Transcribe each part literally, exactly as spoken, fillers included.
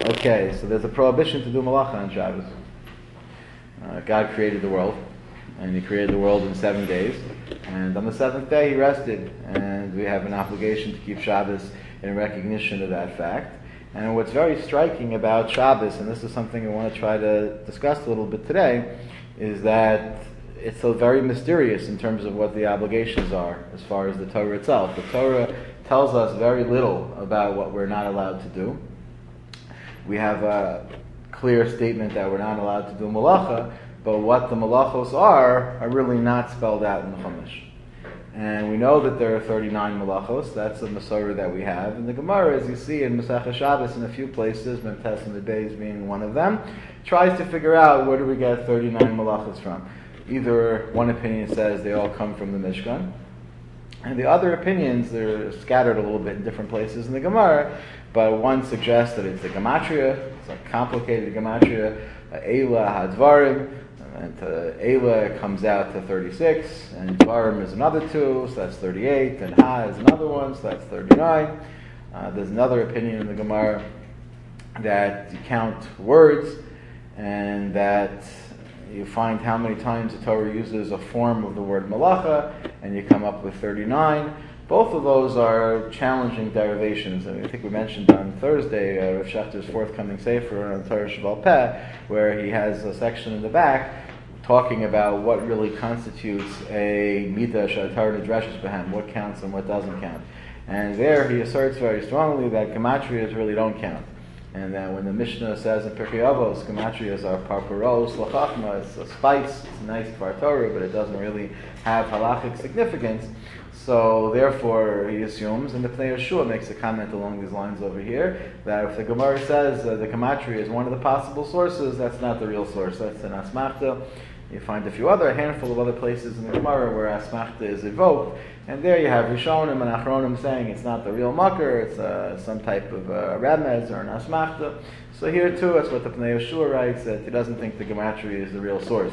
Okay, so there's a prohibition to do malacha on Shabbos. Uh, God created the world, and He created the world in seven days, and on the seventh day He rested, and we have an obligation to keep Shabbos in recognition of that fact. And what's very striking about Shabbos, and this is something I want to try to discuss a little bit today, is that it's so very mysterious in terms of what the obligations are as far as the Torah itself. The Torah tells us very little about what we're not allowed to do. We have a clear statement that we're not allowed to do malacha, but what the malachos are are really not spelled out in the Chumash. And we know that there are thirty-nine malachos. That's the Masorah that we have. And the Gemara, as you see in Masechah Shabbos in a few places, Memtes and the Beis being one of them, tries to figure out where do we get thirty-nine malachos from. Either one opinion says they all come from the Mishkan, and the other opinions, they're scattered a little bit in different places in the Gemara, but one suggests that it's a gematria, it's a complicated gematria, Eila Hadvarim, and uh, Eila comes out to thirty-six, and Dvarim is another two, so that's thirty-eight, and Ha is another one, so that's thirty-nine. Uh, there's another opinion in the Gemara that you count words, and that you find how many times the Torah uses a form of the word malacha, and you come up with thirty-nine. Both of those are challenging derivations. I, mean, I think we mentioned on Thursday, uh, Rav Shechter's forthcoming sefer on Torah Sheval Peh, where he has a section in the back talking about what really constitutes a midah she'atar nidreshes b'hem, what counts and what doesn't count. And there he asserts very strongly that gematrias really don't count. And that when the Mishnah says in Pirkei Avos, gematrias are parparos, lachachma, it's a spice, it's nice for Torah, but it doesn't really have halachic significance. So therefore he assumes, and the Pnei Yeshua makes a comment along these lines over here, that if the Gemara says uh, the gematria is one of the possible sources, that's not the real source, that's an asmachta. You find a few other, a handful of other places in the Gemara where asmachta is evoked, and there you have Rishonim and Achronim saying it's not the real makar, it's uh, some type of uh, remez or an asmachta. So here too, that's what the Pnei Yeshua writes, that he doesn't think the gematria is the real source.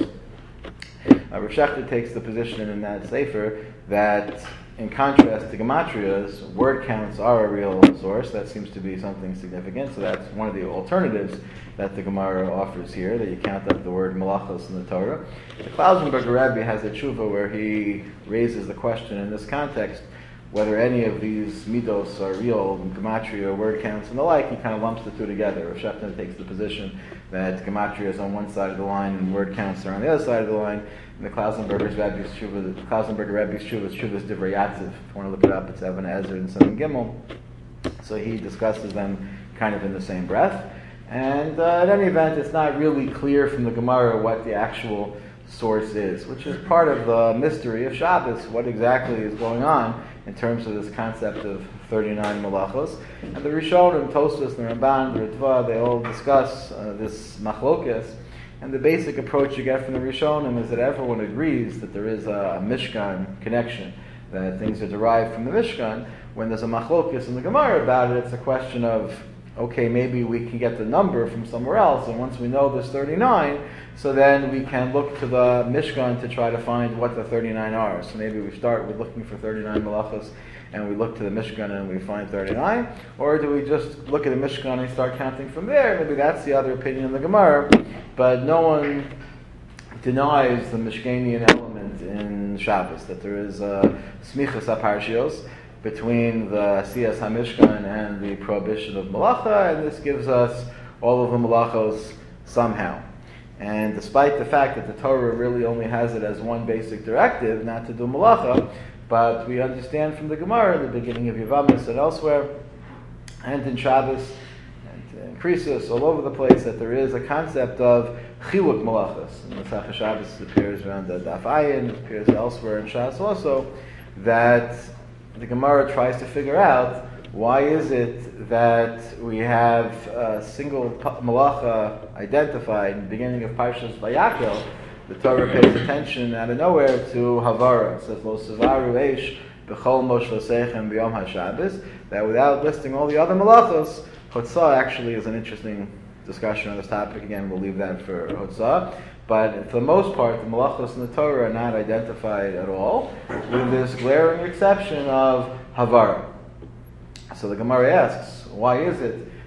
Uh, Rav Shechter takes the position in that sefer that, in contrast to gematrias, word counts are a real source. That seems to be something significant. So that's one of the alternatives that the Gemara offers here, that you count up the word malachos in the Torah. The Klausenberger Rebbe has a tshuva where he raises the question in this context whether any of these midos are real, gematria, word counts, and the like. He kind of lumps the two together. Rav Shechter takes the position that gematria is on one side of the line and word counts are on the other side of the line. And the Klausenberger's Rebbe's tshuva, the Klausenberger Rebbe's tshuva is tshuva's divrei Yatziv. If you want to look it up, it's Evan Ezer and Seven Gimel. So he discusses them kind of in the same breath. And uh, in any event, it's not really clear from the Gemara what the actual source is, which is part of the mystery of Shabbos, what exactly is going on in terms of this concept of thirty-nine malachos. And the Rishonim, Tosfos, the Ramban, the Ritva, they all discuss uh, this machlokes. And the basic approach you get from the Rishonim is that everyone agrees that there is a, a Mishkan connection, that things are derived from the Mishkan. When there's a machlokes in the Gemara about it, it's a question of, okay, maybe we can get the number from somewhere else, and once we know there's thirty-nine, so then we can look to the Mishkan to try to find what the thirty-nine are. So maybe we start with looking for thirty-nine malachos, and we look to the Mishkan and we find thirty-nine, or do we just look at the Mishkan and start counting from there? Maybe that's the other opinion in the Gemara, but no one denies the Mishkanian element in Shabbos, that there is a smichas aparshios between the Siyas HaMishkan and the prohibition of malacha, and this gives us all of the malachos somehow. And despite the fact that the Torah really only has it as one basic directive, not to do malacha, but we understand from the Gemara, the beginning of Yevamos and elsewhere, and in Shabbos, and in Krisus, all over the place, that there is a concept of chiluk malachos. In the Masechah Shabbos it appears around the Daf Ayin, it appears elsewhere in Shas also, that the Gemara tries to figure out why is it that we have a single malacha identified in the beginning of Parshas Vayakhel. The Torah pays attention out of nowhere to Havara. It says, Lo sevaru eish b'chol moshlasechem b'yom HaShabbos, that without listing all the other malachos, Hotzah actually is an interesting discussion on this topic. Again, we'll leave that for Hotzah. But for the most part, the malachos in the Torah are not identified at all, with this glaring exception of Havara. So the Gemara asks, why is it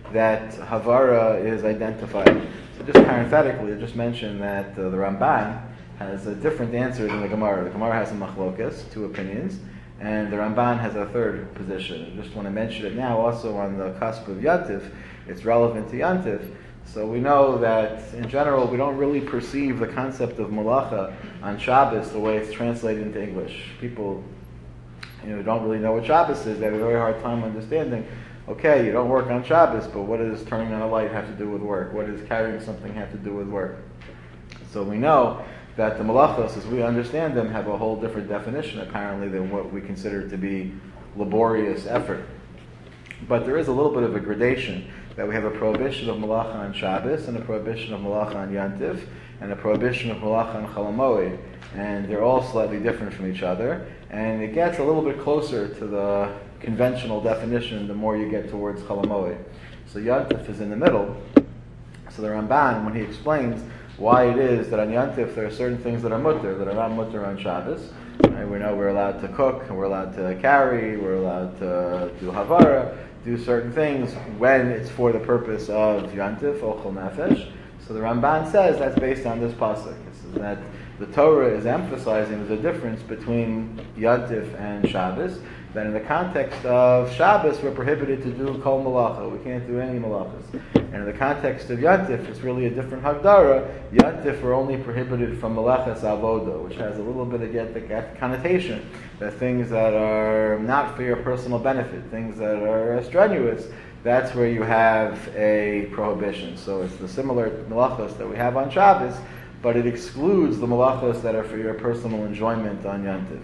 that Havara is identified. So just parenthetically, I just mentioned that uh, the Ramban has a different answer than the Gemara. The Gemara has a machlokas, two opinions, and the Ramban has a third position. I just want to mention it now also on the cusp of Yantif. It's relevant to Yantif. So we know that in general we don't really perceive the concept of malacha on Shabbos the way it's translated into English. People, you know, don't really know what Shabbos is. They have a very hard time understanding. Okay, you don't work on Shabbos, but what does turning on a light have to do with work? What does carrying something have to do with work? So we know that the malachos, as we understand them, have a whole different definition apparently than what we consider to be laborious effort. But there is a little bit of a gradation, that we have a prohibition of malacha on Shabbos and a prohibition of malacha on Yantif and a prohibition of malacha on Chol HaMoed, and they're all slightly different from each other, and it gets a little bit closer to the conventional definition the more you get towards Chol HaMoed. So Yantif is in the middle. So the Ramban, when he explains why it is that on Yantif there are certain things that are mutter, that are not mutter on Shabbos, right? We know we're allowed to cook, we're allowed to carry, we're allowed to do havara, do certain things when it's for the purpose of Yantif, Ochel Nefesh. So the Ramban says that's based on this pasuk. It says that the Torah is emphasizing there's a difference between Yantif and Shabbos, that in the context of Shabbos we're prohibited to do kol malacha. We can't do any malachas. And in the context of Yantif, it's really a different hagdara. Yantif we're only prohibited from malachas avoda, which has a little bit of get the connotation that things that are not for your personal benefit, things that are strenuous, that's where you have a prohibition. So it's the similar malachos that we have on Shabbos, but it excludes the malachos that are for your personal enjoyment on Yantif.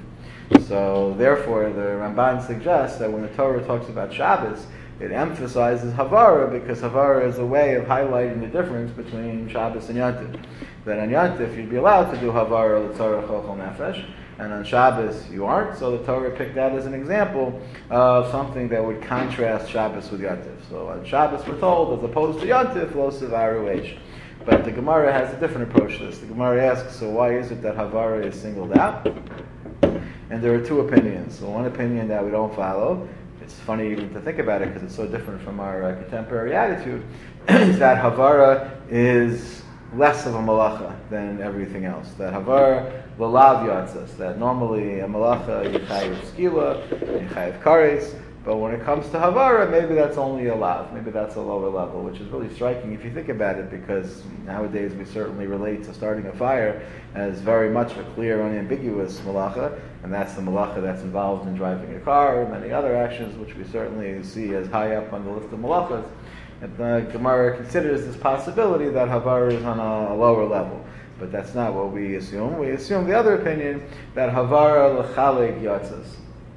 So therefore, the Ramban suggests that when the Torah talks about Shabbos, it emphasizes Havara because Havara is a way of highlighting the difference between Shabbos and Yantif. That on Yantif you'd be allowed to do Havara l'tzarech ochel nefesh, and on Shabbos you aren't. So the Torah picked that as an example of something that would contrast Shabbos with Yantif. So on Shabbos we're told, as opposed to Yantif, lo sevaru eish. But the Gemara has a different approach to this. The Gemara asks, so why is it that Havara is singled out? And there are two opinions. So one opinion that we don't follow, it's funny even to think about it because it's so different from our uh, contemporary attitude, is that Havara is less of a malacha than everything else. That Havara l'lav yatzas, that normally a malacha you chayiv skila, you chayiv kares, but when it comes to Havara, maybe that's only a lav, maybe that's a lower level, which is really striking if you think about it, because nowadays we certainly relate to starting a fire as very much a clear, unambiguous malacha, and that's the malacha that's involved in driving a car, or many other actions which we certainly see as high up on the list of malachas. And the Gemara considers this possibility that Havara is on a, a lower level. But that's not what we assume. We assume the other opinion, that Havara l'chaleg yatzas.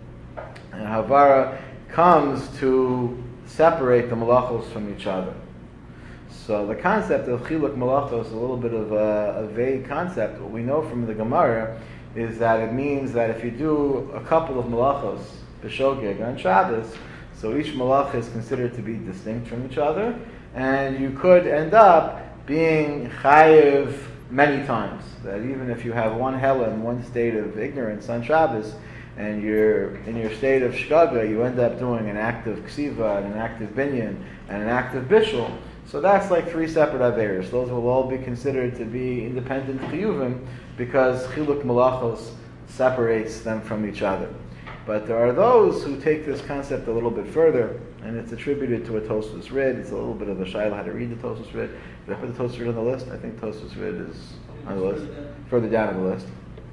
And Havara comes to separate the malachos from each other. So the concept of chiluk malachos is a little bit of a, a vague concept. What we know from the Gemara is that it means that if you do a couple of malachos, b'shogeg, on Shabbos, so each malach is considered to be distinct from each other, and you could end up being chayiv many times. That even if you have one hela and one state of ignorance on Shabbos, and you're in your state of shkaga, you end up doing an act of ksiva, and an act of binyan, and an act of bishul. So that's like three separate averos. Those will all be considered to be independent chiyuvim, because chiluk malachos separates them from each other. But there are those who take this concept a little bit further, and it's attributed to a Tosfos Rid. It's a little bit of a shayla how to read the Tosfos Rid. Did I put the Tosfos Rid on the list? I think Tosfos Rid is on the list, further down on the list.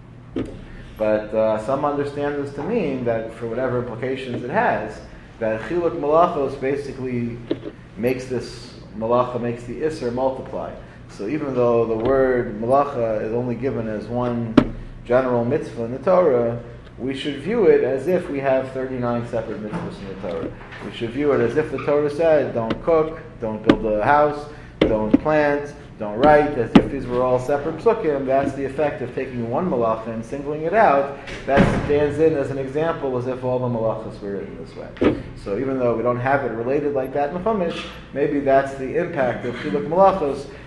But uh, some understand this to mean that for whatever implications it has, that chiluk malachos basically makes this malacha, makes the isser multiply. So even though the word malacha is only given as one general mitzvah in the Torah, we should view it as if we have thirty-nine separate mitzvahs in the Torah. We should view it as if the Torah said, don't cook, don't build a house, don't plant, don't write, as if these were all separate psukim. That's the effect of taking one malacha and singling it out. That stands in as an example as if all the malachas were written this way. So even though we don't have it related like that in Chumash, maybe that's the impact of chiluk malachos,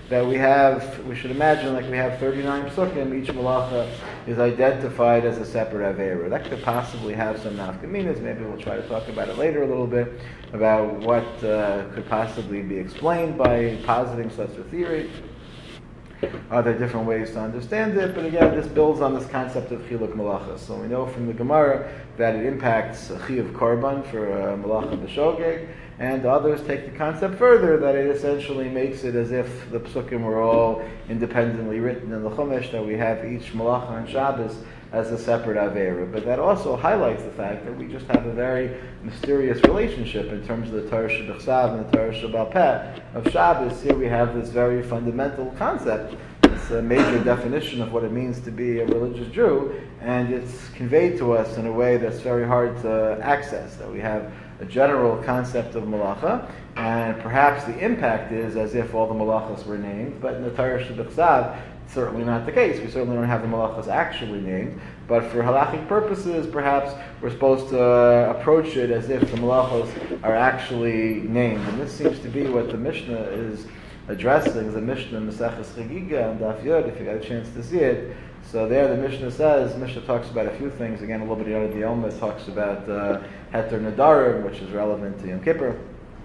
that we have, we should imagine like we have thirty-nine psukim, each malacha is identified as a separate avera. That could possibly have some nafkaminas. Maybe we'll try to talk about it later a little bit, about what uh, could possibly be explained by positing such a theory. Are there different ways to understand it? But again, this builds on this concept of chiluk malacha. So we know from the Gemara that it impacts chiyuv korban for uh, malacha b'shogeg, and others take the concept further that it essentially makes it as if the psukim were all independently written in the Chumash, that we have each malacha on Shabbos as a separate avera. But that also highlights the fact that we just have a very mysterious relationship in terms of the Torah Shebechsav and the Torah Shebal Peh of Shabbos. Here we have this very fundamental concept, this uh, major definition of what it means to be a religious Jew, and it's conveyed to us in a way that's very hard to access, that we have a general concept of malacha, and perhaps the impact is as if all the malachas were named, but in the Torah Shebechsav, certainly not the case. We certainly don't have the malachas actually named, but for halachic purposes, perhaps we're supposed to uh, approach it as if the malachos are actually named. And this seems to be what the Mishnah is addressing, the Mishnah Maseches Chagiga and Daf Yod, if you got a chance to see it. So there the Mishnah says, Mishnah talks about a few things. Again, a little bit of the Yoma talks about uh, Heter Nadarim, which is relevant to Yom Kippur.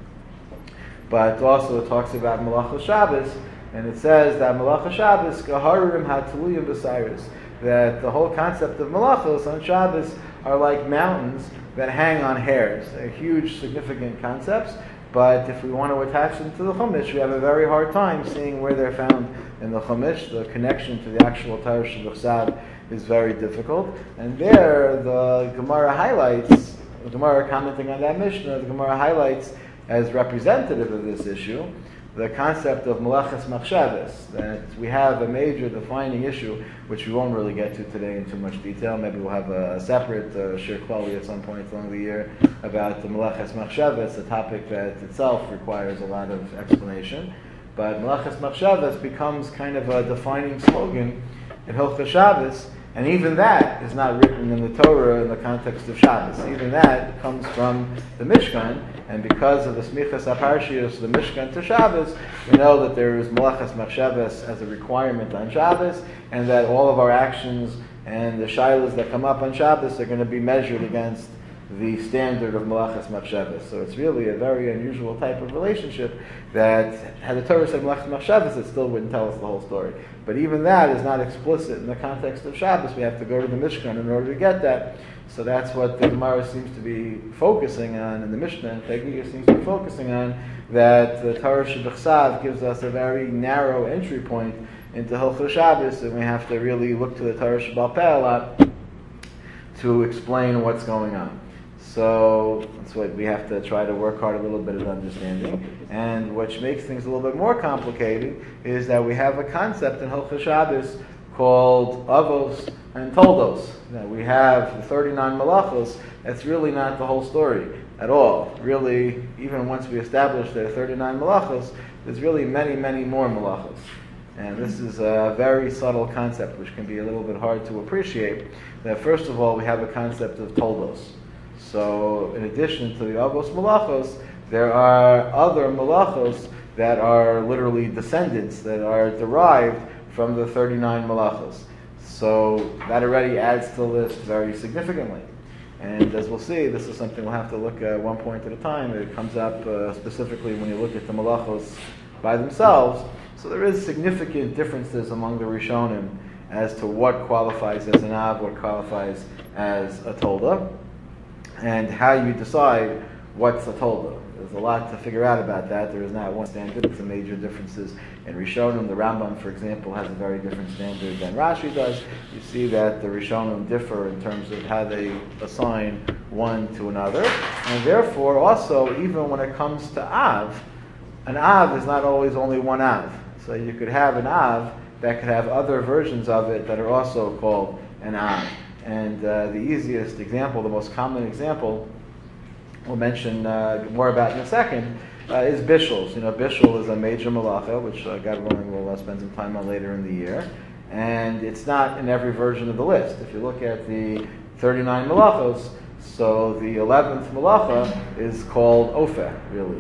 But also it talks about Malachos Shabbos, and it says that Malacha Shabbos, Gaharim Hatuluyim B'Sairis, that the whole concept of Malachos on Shabbos are like mountains that hang on hairs. They're huge, significant concepts, but if we want to attach them to the Chumash, we have a very hard time seeing where they're found in the Chumash. The connection to the actual Torah Shebechsav is very difficult. And there, the Gemara highlights, the Gemara commenting on that Mishnah, the Gemara highlights as representative of this issue, the concept of Malachas Machshavas, that we have a major defining issue, which we won't really get to today in too much detail. Maybe we'll have a separate uh, Shir Klali at some point along the year about the Malachas Machshavas, a topic that itself requires a lot of explanation. But Malachas Machshavas becomes kind of a defining slogan in Hilchos Shabbos, and even that is not written in the Torah in the context of Shabbos. Even that comes from the Mishkan, and because of the Smichas HaParshios, the Mishkan to Shabbos, we know that there is Malachas Machshavas as a requirement on Shabbos, and that all of our actions and the shilas that come up on Shabbos are going to be measured against the standard of Malachas Machshavas. So it's really a very unusual type of relationship that, had the Torah said Malachas Machshavas, it still wouldn't tell us the whole story. But even that is not explicit in the context of Shabbos. We have to go to the Mishkan in order to get that. So that's what the Gemara seems to be focusing on, and the Mishnah and Chagiga seems to be focusing on, that the Torah Shebechsav gives us a very narrow entry point into Hilchos Shabbos, and we have to really look to the Torah Shebal Peh a lot to explain what's going on. So that's what we have to try to work hard a little bit at understanding. And which makes things a little bit more complicated is that we have a concept in Hilchos Shabbos called Avos and Toldos. That we have the thirty-nine Malachos. That's really not the whole story at all. Really, even once we establish there are thirty-nine Malachos, there's really many, many more Malachos. And this is a very subtle concept which can be a little bit hard to appreciate. That first of all, we have a concept of Toldos. So in addition to the Avos Malachos, there are other Malachos that are literally descendants, that are derived from the thirty-nine Malachos. So that already adds to the list very significantly. And as we'll see, this is something we'll have to look at one point at a time. It comes up uh, specifically when you look at the Malachos by themselves. So there is significant differences among the Rishonim as to what qualifies as an Av, what qualifies as a Tolda, and how you decide what's a Tolda. There's a lot to figure out about that. There is not one standard. There's some major differences in Rishonim. The Rambam, for example, has a very different standard than Rashi does. You see that the Rishonim differ in terms of how they assign one to another. And therefore, also, even when it comes to Av, an Av is not always only one Av. So you could have an Av that could have other versions of it that are also called an Av. And uh, the easiest example, the most common example, we'll mention uh, more about in a second, uh, is Bishul. You know, Bishul is a major malacha, which uh, God willing we'll uh, spend some time on later in the year. And it's not in every version of the list. If you look at the thirty-nine malachos, so the eleventh malacha is called Ofeh, really.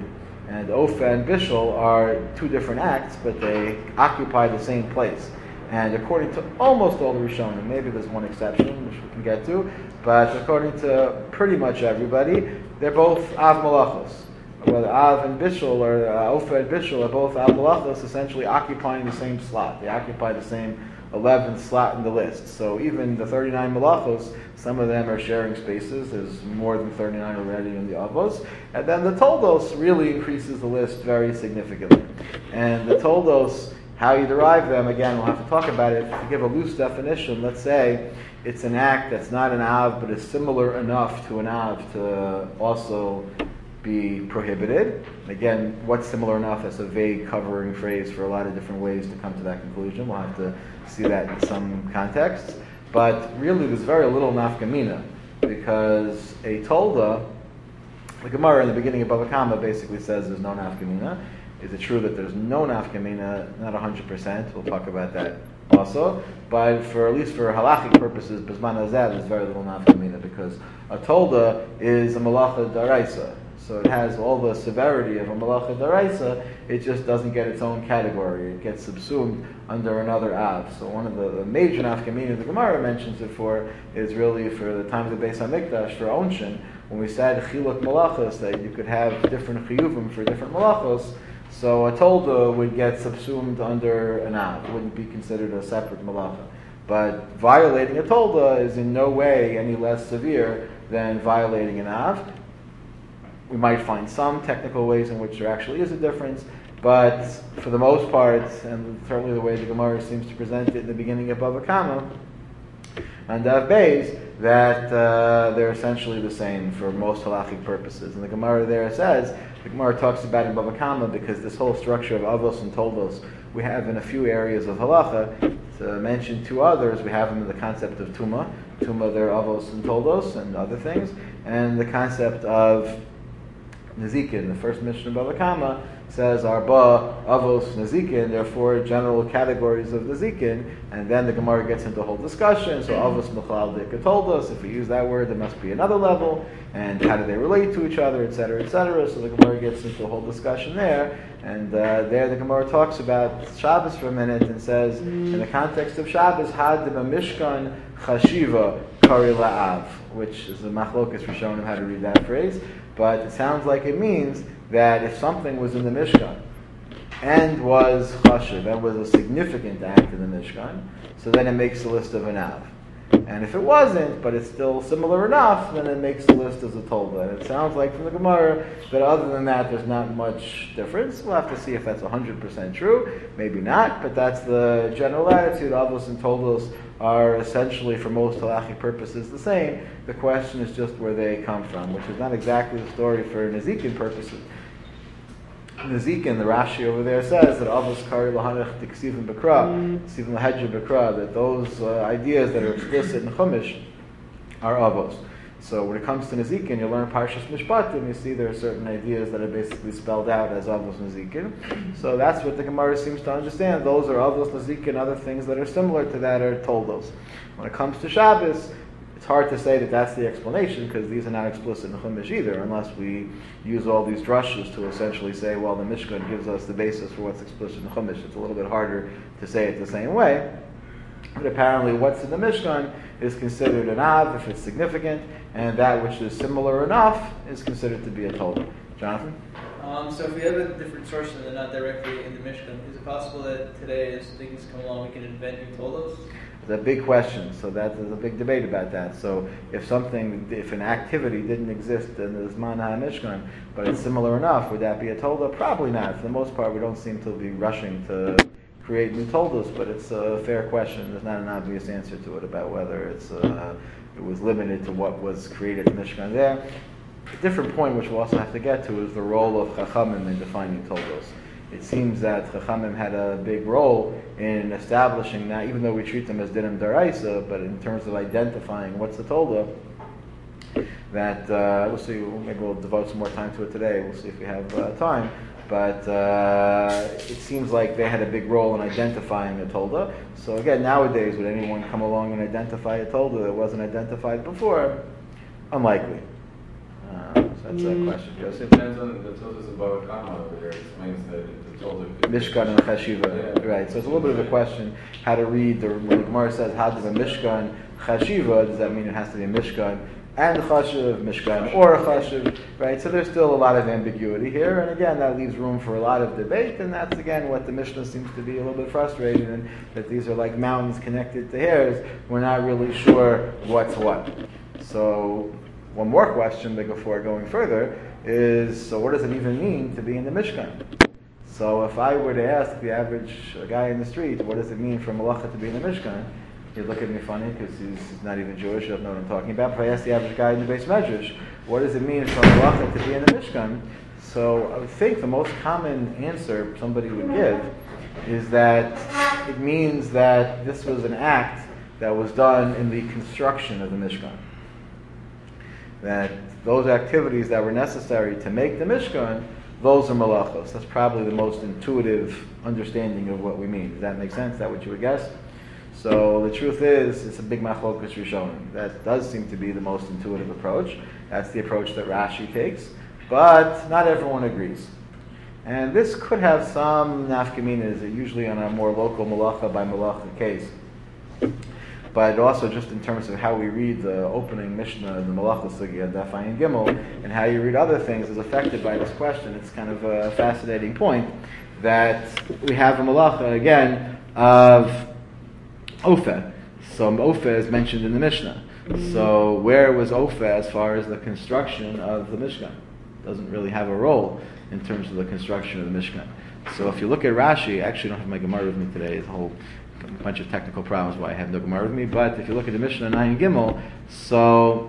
and Ofa and Bishul are two different acts, but they occupy the same place. And according to almost all the Rishonim, maybe there's one exception, which we can get to, but according to pretty much everybody, they're both Av Malachos. Whether Av and Bishul or uh, Ofa and Bishul are both Av Malachos, essentially occupying the same slot. They occupy the same eleventh slot in the list. So even the thirty-nine Malachos, some of them are sharing spaces. There's more than thirty-nine already in the Avos. And then the Toldos really increases the list very significantly. And the Toldos, how you derive them, again, we'll have to talk about it. To give a loose definition, let's say it's an act that's not an Av, but is similar enough to an Av to also be prohibited. Again, what's similar enough? That's a vague covering phrase for a lot of different ways to come to that conclusion. We'll have to see that in some contexts. But really, there's very little nafkamina, because a tolda, the Gemara in the beginning of Bava Kama basically says there's no nafkamina. Is it true that there's no nafkamina? Not one hundred percent. We'll talk about that also. But for at least for halachic purposes, Bisman Hazeh, there's very little nafkamina, because a tolda is a malacha daraisa. So it has all the severity of a malacha daraisa, it just doesn't get its own category. It gets subsumed under another av. So one of the, the major nafkamina the Gemara mentions it for is really for the time of the Beis HaMikdash, for Onshin, when we said chiluk malachos, that you could have different chiyuvim for different malachos. So a tolda would get subsumed under an av. It wouldn't be considered a separate malacha. But violating a tolda is in no way any less severe than violating an av. We might find some technical ways in which there actually is a difference, but for the most part, and certainly the way the Gemara seems to present it in the beginning of Bava Kama, and Av Beis, that uh, they're essentially the same for most halachic purposes. And the Gemara there says, the Gemara talks about in Bava Kama, because this whole structure of Avos and Toldos we have in a few areas of halacha. To mention two others, we have them in the concept of Tuma. Tuma, they're Avos and Toldos and other things, and the concept of Nezikin. The first Mishnah of Bava Kama says Arba, Avos, Nezikin, therefore general categories of Nezikin, and then the Gemara gets into a whole discussion. So Avos Mechlal Dika told us, if we use that word, there must be another level, and how do they relate to each other, et cetera, et cetera. So the Gemara gets into a whole discussion there, and uh, there the Gemara talks about Shabbos for a minute and says, in the context of Shabbos, Had Mishkan Chashiva Kari La'av, which is the Machlokas Rishonim how to read that phrase. But it sounds like it means that if something was in the Mishkan and was chashiv, and was a significant act in the Mishkan, so then it makes the list of an av. And if it wasn't, but it's still similar enough, then it makes the list as a tolda. And it sounds like from the Gemara that other than that, there's not much difference. We'll have to see if that's one hundred percent true. Maybe not, but that's the general attitude. Avos and toldos are essentially, for most halachic purposes, the same. The question is just where they come from, which is not exactly the story for Nezikin purposes. Nezikin, the Rashi over there says that Avos Kari Lahanech Tiksivim Bekra, Ksivim Lahedja Bekra, that those uh, ideas that are explicit in Chumash are Avos. So when it comes to Nezikin, you learn Parshas Mishpatim, you see there are certain ideas that are basically spelled out as Avos Nezikin. So that's what the Gemara seems to understand. Those are Avos Nezikin, other things that are similar to that are Toldos. When it comes to Shabbos, it's hard to say that that's the explanation, because these are not explicit in Chumash either, unless we use all these drushes to essentially say, well, the Mishkan gives us the basis for what's explicit in Chumash. It's a little bit harder to say it the same way. But apparently what's in the Mishkan is considered an Av if it's significant, and that which is similar enough is considered to be a Tolda. Jonathan? Um, so if we have a different source and they're not directly in the Mishkan, is it possible that today, as things come along, we can invent new Toldos? It's a big question, so that there's a big debate about that. So if something, if an activity didn't exist in the Zman HaMishkan, but it's similar enough, would that be a Tolda? Probably not. For the most part, we don't seem to be rushing to create new Toldos, but it's a fair question. There's not an obvious answer to it about whether it's uh, it was limited to what was created in Mishkan there. A different point, which we'll also have to get to, is the role of Chachamim in defining Toldos. It seems that Chachamim had a big role in establishing that, even though we treat them as dinim daraisa, but in terms of identifying what's the tolda, that uh, we'll see. Maybe we'll devote some more time to it today. We'll see if we have uh, time. But uh, it seems like they had a big role in identifying a tolda. So again, nowadays, would anyone come along and identify a tolda that wasn't identified before? Unlikely. Uh, That's a question, Joseph. It depends on the Tosfos of Bava Kama over there. It explains that the Torah Mishkan and Chashiva, yeah. right? So it's a little bit of a question how to read. The, when the Gemara says how does a Mishkan Chashiva, does that mean it has to be a Mishkan and Chashiv, Mishkan or a Chashiv, right? So there's still a lot of ambiguity here, and again, that leaves room for a lot of debate, and that's again what the Mishnah seems to be a little bit frustrated in, that these are like mountains connected to hairs. We're not really sure what's what. So one more question before going further is, so what does it even mean to be in the Mishkan? So if I were to ask the average guy in the street, what does it mean for Malacha to be in the Mishkan? He'd look at me funny because he's not even Jewish, he doesn't know what I'm talking about. If I ask the average guy in the Beis Medrash, what does it mean for Malacha to be in the Mishkan? So I would think the most common answer somebody would give is that it means that this was an act that was done in the construction of the Mishkan. That those activities that were necessary to make the Mishkan, those are malachos. That's probably the most intuitive understanding of what we mean. Does that make sense? Is that what you would guess? So the truth is, it's a big machlokas rishonim. That does seem to be the most intuitive approach. That's the approach that Rashi takes. But not everyone agrees. And this could have some nafkaminas, usually on a more local malacha by malacha case. But also just in terms of how we read the opening Mishnah, the Malacha Sugya, Daf Ayin Gimel, and how you read other things is affected by this question. It's kind of a fascinating point that we have a Malacha, again, of Opheh. So Opheh is mentioned in the Mishnah. So where was Opheh as far as the construction of the Mishkan? Doesn't really have a role in terms of the construction of the Mishkan. So if you look at Rashi, I actually don't have my Gemara with me today, it's a whole bunch of technical problems why I have no Gemara with me, but if you look at the Mishnah nine Gimel, so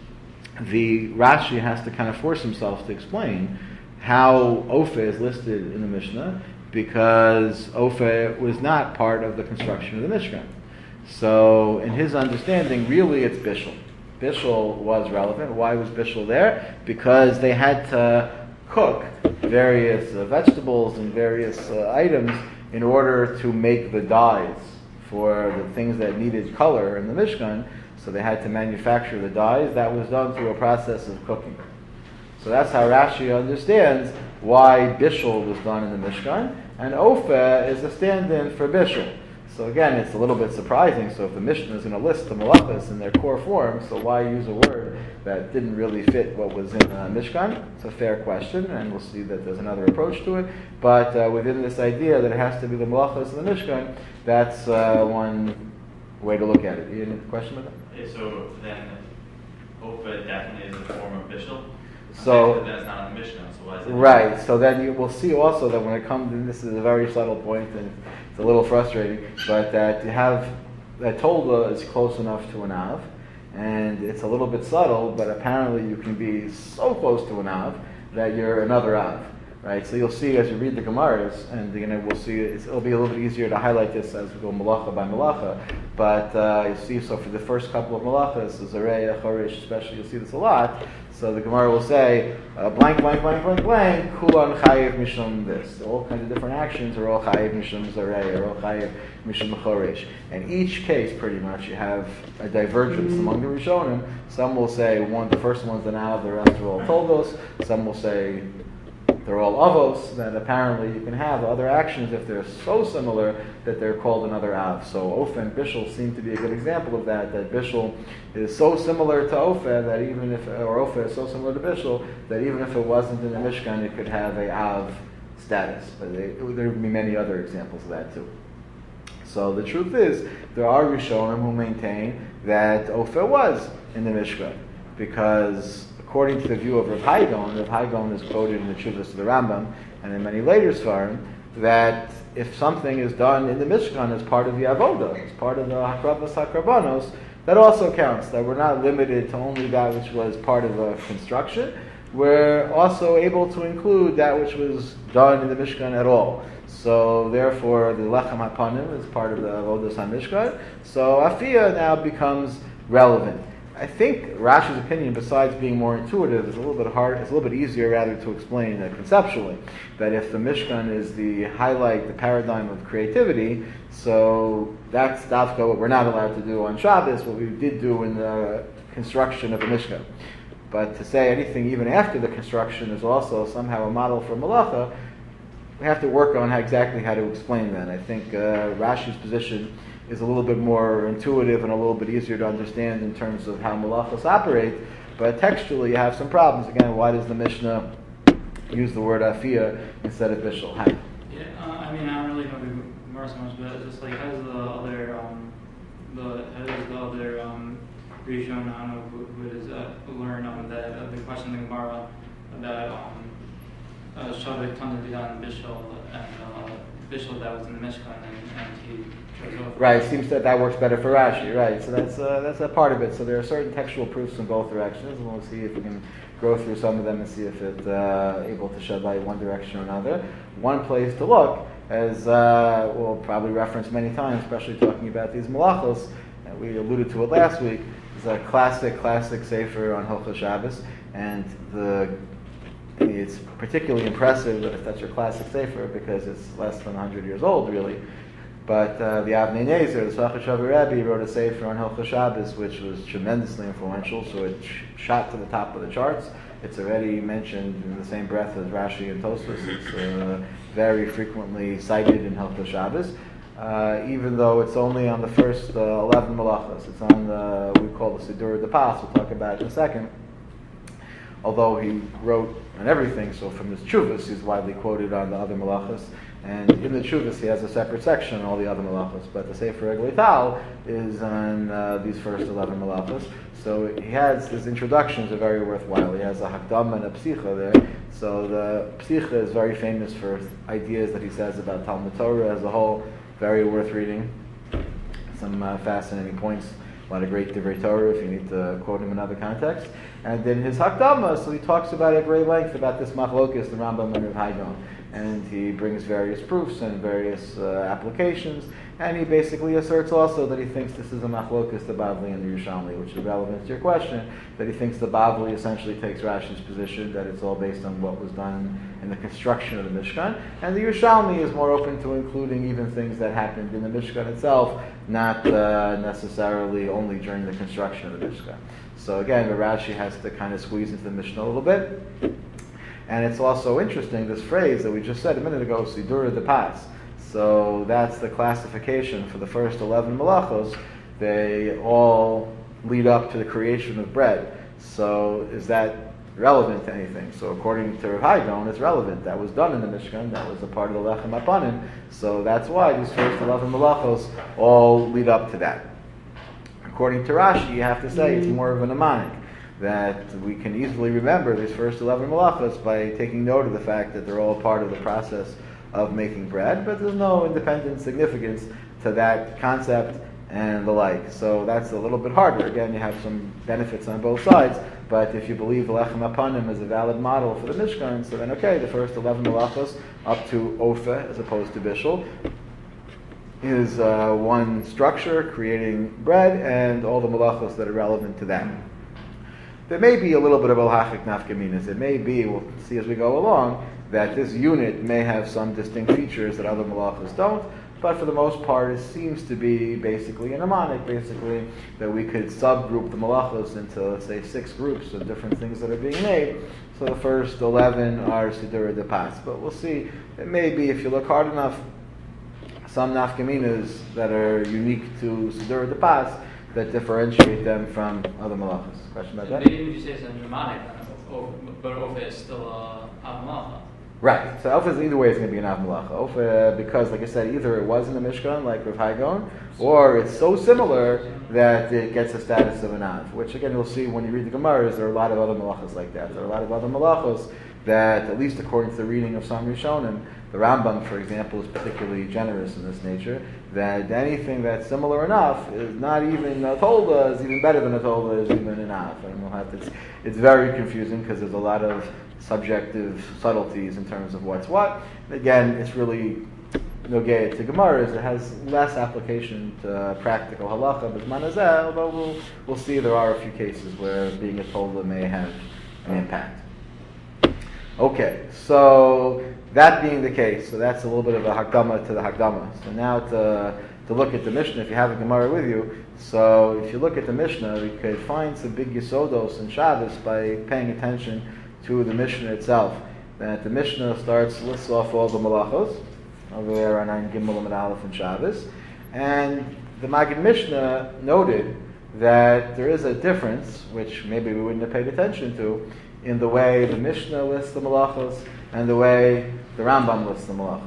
the Rashi has to kind of force himself to explain how Opheh is listed in the Mishnah, because Opheh was not part of the construction of the Mishkan. So in his understanding, really it's Bishul. Bishul was relevant. Why was Bishul there? Because they had to cook various uh, vegetables and various uh, items in order to make the dyes for the things that needed color in the Mishkan. So they had to manufacture the dyes. That was done through a process of cooking. So that's how Rashi understands why Bishul was done in the Mishkan, and Opheh is a stand-in for Bishul. So again, it's a little bit surprising. So if the Mishnah is going to list the malachas in their core form, so why use a word that didn't really fit what was in uh, Mishkan? It's a fair question, and we'll see that there's another approach to it. But uh, within this idea that it has to be the malachas in the Mishkan, that's uh, one way to look at it. You have a question about that? Okay, so then Opheh definitely is a form of Bishul. So that's not on the Mishnah, so why is it? Right. So then you will see also that when it comes, and this is a very subtle point, and it's a little frustrating, but that you have that Tolda is close enough to an Av, and it's a little bit subtle, but apparently you can be so close to an Av that you're another Av. Right. So you'll see as you read the Gemaras, and you know, we'll see it's, it'll be a little bit easier to highlight this as we go malacha by malacha. But uh, you see, so for the first couple of malachas, the Zareya, Chorish, especially, you'll see this a lot. So the Gemara will say, uh, blank, blank, blank, blank, blank, Kulan Chayev Mishum this. All kinds of different actions are all Chayev Mishum Zareya, or all Chayev Mishum Chorish. And each case, pretty much, you have a divergence among the Rishonim. Some will say one, the first one's the Nav, the rest are all Toldos. Some will say they're all avos, that apparently you can have other actions if they're so similar that they're called another av. So Opheh and Bishul seem to be a good example of that, that Bishul is so similar to Opheh that even if, or Opheh is so similar to Bishul, that even if it wasn't in the Mishkan, it could have a av status. But they, there would be many other examples of that too. So the truth is, there are Rishonim who maintain that Opheh was in the Mishkan, because according to the view of Rav Hai Gaon, Rav Hai Gaon is quoted in the Chuvas of the Rambam and in many later Sfarim, that if something is done in the Mishkan as part of the Avodah, as part of the Hakravas HaKarbanos, that also counts, that we're not limited to only that which was part of a construction. We're also able to include that which was done in the Mishkan at all. So therefore, the Lechem HaPanim is part of the Avodas HaMishkan. So Afiyah now becomes relevant. I think Rashi's opinion, besides being more intuitive, is a little bit hard. It's a little bit easier, rather, to explain uh, conceptually. That if the Mishkan is the highlight, the paradigm of creativity, so that's dafka what we're not allowed to do on Shabbos, what we did do in the construction of the Mishkan. But to say anything even after the construction is also somehow a model for malacha, we have to work on how, exactly how to explain that. I think uh, Rashi's position is a little bit more intuitive and a little bit easier to understand in terms of how malachos operate, but textually you have some problems. Again, why does the Mishnah use the word afia instead of bishul? How? Yeah, uh, I mean, I don't really know the Gemara so much, but it's just like, how does the other, um, the, how does the other, um, Rishon, I don't know who, who it is, uh, learn on that, uh, the question in the Gemara about, um, uh, Shavik Tanadidan Bishul, and, uh, Bishul that was in the Mishkan, and, and he chose over. Right, it seems that that works better for Rashi, right? So that's uh, that's a part of it. So there are certain textual proofs in both directions, and we'll see if we can go through some of them and see if it's uh, able to shed light one direction or another. One place to look, as uh, we'll probably reference many times, especially talking about these malachos, and we alluded to it last week, is a classic, classic sefer on Hilchos Shabbos, and the it's particularly impressive that it's such a classic sefer because it's less than one hundred years old, really. But uh, the Avnei Nezer, the Sfachashavi Rebbe, wrote a sefer on Hilchos Shabbos, which was tremendously influential, so it sh- shot to the top of the charts. It's already mentioned in the same breath as Rashi and Tosfos. It's uh, very frequently cited in Hilchos Shabbos, uh, even though it's only on the first uh, eleven malachos. It's on the, we call the Siddur de Pas, we'll talk about it in a second. Although he wrote on everything, so from his Chuvas, he's widely quoted on the other malachos. And in the Chuvas, he has a separate section on all the other malachos. But the Sefer Eglei Tal is on uh, these first eleven malachos. So he has, his introductions are very worthwhile. He has a Hakdama and a Psicha there. So the Psicha is very famous for ideas that he says about Talmud Torah as a whole. Very worth reading. Some uh, fascinating points. A lot of great Divrei Torah if you need to quote him in other contexts. And then his Hakdama, so he talks about at great length about this machlokes, the Rambam and Rav Hai Gaon. And he brings various proofs and various uh, applications. And he basically asserts also that he thinks this is a machlokes, the Bavli and the Yerushalmi, which is relevant to your question, that he thinks the Bavli essentially takes Rashi's position, that it's all based on what was done in the construction of the Mishkan. And the Yerushalmi is more open to including even things that happened in the Mishkan itself, not uh, necessarily only during the construction of the Mishkan. So again, the Rashi has to kind of squeeze into the Mishnah a little bit. And it's also interesting, this phrase that we just said a minute ago, Siddur de Pas. So that's the classification for the first eleven malachos. They all lead up to the creation of bread. So is that relevant to anything? So according to Rav Hai Gaon, it's relevant. That was done in the Mishkan. That was a part of the Lechem Apanim. So that's why these first eleven malachos all lead up to that. According to Rashi, you have to say it's more of a mnemonic, that we can easily remember these first eleven malachos by taking note of the fact that they're all part of the process of making bread, but there's no independent significance to that concept and the like. So that's a little bit harder. Again, you have some benefits on both sides, but if you believe the Lechem Apanim is a valid model for the Mishkan, so then okay, the first eleven malachos up to Opheh as opposed to Bishul is uh, one structure, creating bread, and all the malachos that are relevant to that. There may be a little bit of al-hachik nafkaminas. It may be, we'll see as we go along, that this unit may have some distinct features that other malachos don't, but for the most part it seems to be basically a mnemonic, basically that we could subgroup the malachos into, let's say, six groups of different things that are being made. So the first eleven are Siddur de Pas, but we'll see, it may be, if you look hard enough, some nafkaminas that are unique to Siddur de Pas that differentiate them from other malachos. Question about that? Maybe would you say it's a mnemonic, but Opheh is still a Av Malacha. Right. So Opheh, either way, is going to be an Av Malacha. Opheh, because, like I said, either it was in the Mishkan, like Rav Hai Gaon, or it's so similar that it gets the status of an Av, which, again, you'll see when you read the Gemaras, there are a lot of other malachas like that. There are a lot of other malachos that, at least according to the reading of some Rishonim, the Rambam, for example, is particularly generous in this nature, that anything that's similar enough is not even a tolda, is even better than a tolda, is even an av. And we'll have to, it's, it's very confusing because there's a lot of subjective subtleties in terms of what's what. Again, it's really nogea to Gemaras. It has less application to practical halacha, but manazeh, although we'll, we'll see there are a few cases where being a tolda may have an impact. Okay, so that being the case, so that's a little bit of a hakdama to the hakdama. So now to to look at the Mishnah if you have a Gemara with you. So if you look at the Mishnah, you could find some big Yisodos in Shabbos by paying attention to the Mishnah itself. That the Mishnah starts, lists off all the malachos, over there on Ein Gimel and Aleph and Shabbos. And the Maggid Mishnah noted that there is a difference, which maybe we wouldn't have paid attention to, in the way the Mishnah lists the malachos and the way the Rambam lists the malachos.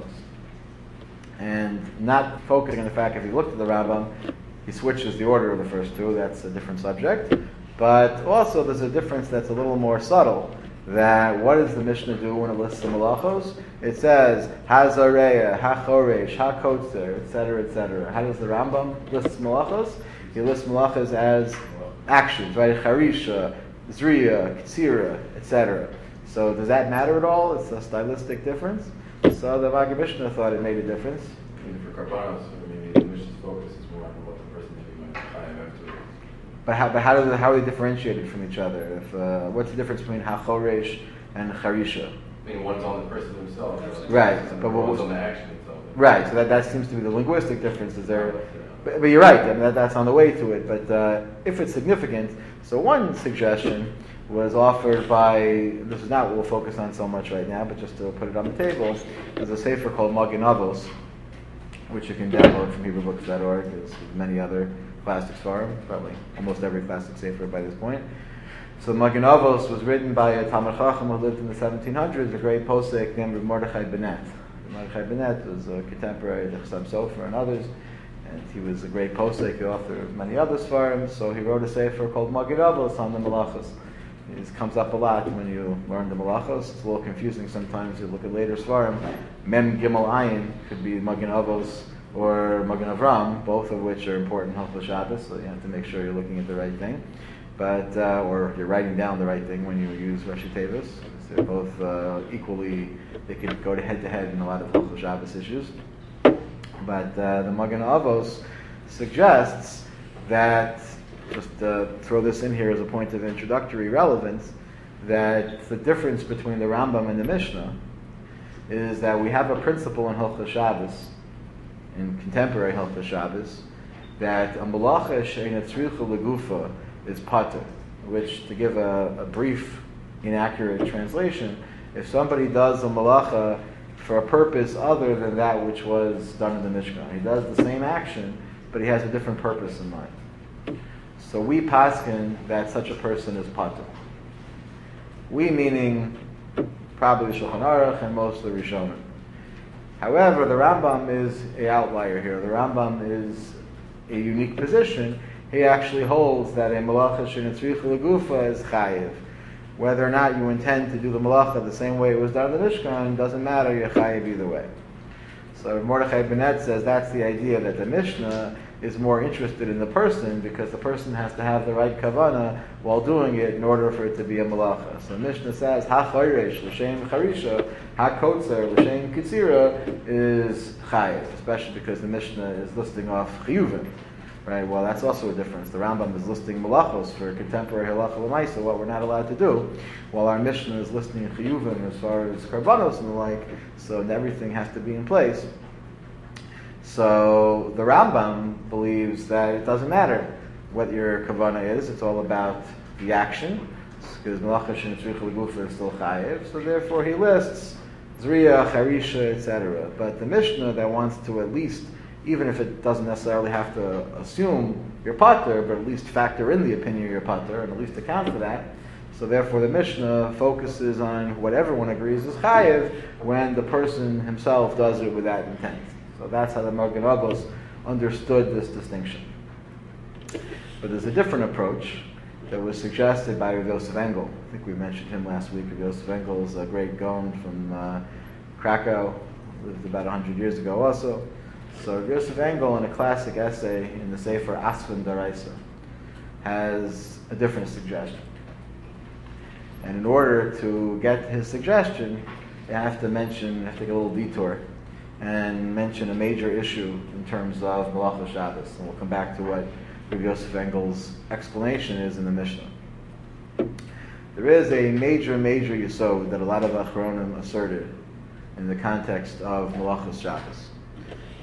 And not focusing on the fact if you look at the Rambam, he switches the order of the first two, that's a different subject. But also there's a difference that's a little more subtle, that what does the Mishnah do when it lists the malachos? It says, Hazareya, HaChoresh, HaKotzer, et cetera, et cetera. How does the Rambam list malachos? He lists malachos as actions, right? Charisha, Zriya, Ktsira, et cetera. So does that matter at all? It's a stylistic difference. So the Maggid Mishnah thought it made a difference. Maybe for Karbanos, maybe the Mishnah's focus is more on what the person is doing after. But how, but how, do they, how are they differentiated from each other? If, uh, what's the difference between HaChoresh and Charisha? I mean, one's on the person himself. Right. And But what one's was, on the action itself. right, so that, that seems to be the linguistic difference. Is there, but, but you're right, I mean, that, that's on the way to it. But uh, if it's significant, so one suggestion was offered by, this is not what we'll focus on so much right now, but just to put it on the table, there's a sefer called Magen Avos, which you can download from Hebrew Books dot org. There's many other classic svarim, probably almost every classic sefer by this point. So Magen Avos was written by a Talmid Chacham who lived in the seventeen hundreds, a great posek named Mordechai Bennett. Mordechai Bennett was a contemporary to Chassam Sofer and others, and he was a great posek, the author of many other svarim, so he wrote a sefer called Magen Avos on the malachos. It comes up a lot when you learn the malachos. It's a little confusing sometimes. You look at later svarim. Mem Gimel Ayin could be Magen Avos or Magen Avram, both of which are important in Hilchos Shabbos, so you have to make sure you're looking at the right thing. But uh, or you're writing down the right thing when you use Rashi Tevis. They're both uh, equally, they can go to head to head in a lot of Hilchos Shabbos issues. But uh, the Magen Avos suggests that, just uh, throw this in here as a point of introductory relevance, that the difference between the Rambam and the Mishnah is that we have a principle in Hilchos Shabbos, in contemporary Hilchos Shabbos, that a malacha she'eina tzricha legufa is pater, which, to give a, a brief, inaccurate translation, if somebody does a malacha for a purpose other than that which was done in the Mishkan, he does the same action, but he has a different purpose in mind. So we paskin that such a person is pater. We meaning probably Shulchan Aruch and most of the Rishonim. However, the Rambam is an outlier here. The Rambam is a unique position. He actually holds that a malacha she'netzricha legufa is chayiv. Whether or not you intend to do the malacha the same way it was done in the Mishkan, doesn't matter, you're chayiv either way. So Mordechai Bennett says that's the idea, that the Mishnah is more interested in the person because the person has to have the right kavanah while doing it in order for it to be a malacha. So Mishnah says, ha-chayresh l'shem charisha, ha-kotzer l'shem kitzira is chayiv, especially because the Mishnah is listing off chiyuvim. Right? Well, that's also a difference. The Rambam is listing malachos for contemporary halacha l'maisa, what we're not allowed to do, while our Mishnah is listing chiyuvim as far as karbanos and the like, so everything has to be in place. So the Rambam believes that it doesn't matter what your kavanah is, it's all about the action, because malacha she'netzricha legufa is still chayiv, so therefore he lists zriya, charisha, et cetera. But the Mishnah that wants to at least, even if it doesn't necessarily have to assume your pater, but at least factor in the opinion of your pater, and at least account for that. So therefore the Mishnah focuses on what everyone agrees is chayiv when the person himself does it with that intent. So that's how the Magen Avos understood this distinction. But there's a different approach that was suggested by Rav Yosef Engel. I think we mentioned him last week. Rav Yosef Engel is a great Gaon from uh, Krakow, lived about one hundred years ago also. So Yosef Engel, in a classic essay in the Sefer Asfin Daraisa, has a different suggestion. And in order to get his suggestion, you have to mention, you have to take a little detour, and mention a major issue in terms of Malachos Shabbos. And we'll come back to what Rav Yosef Engel's explanation is in the Mishnah. There is a major, major yesod that a lot of Achronim asserted in the context of Malachos Shabbos.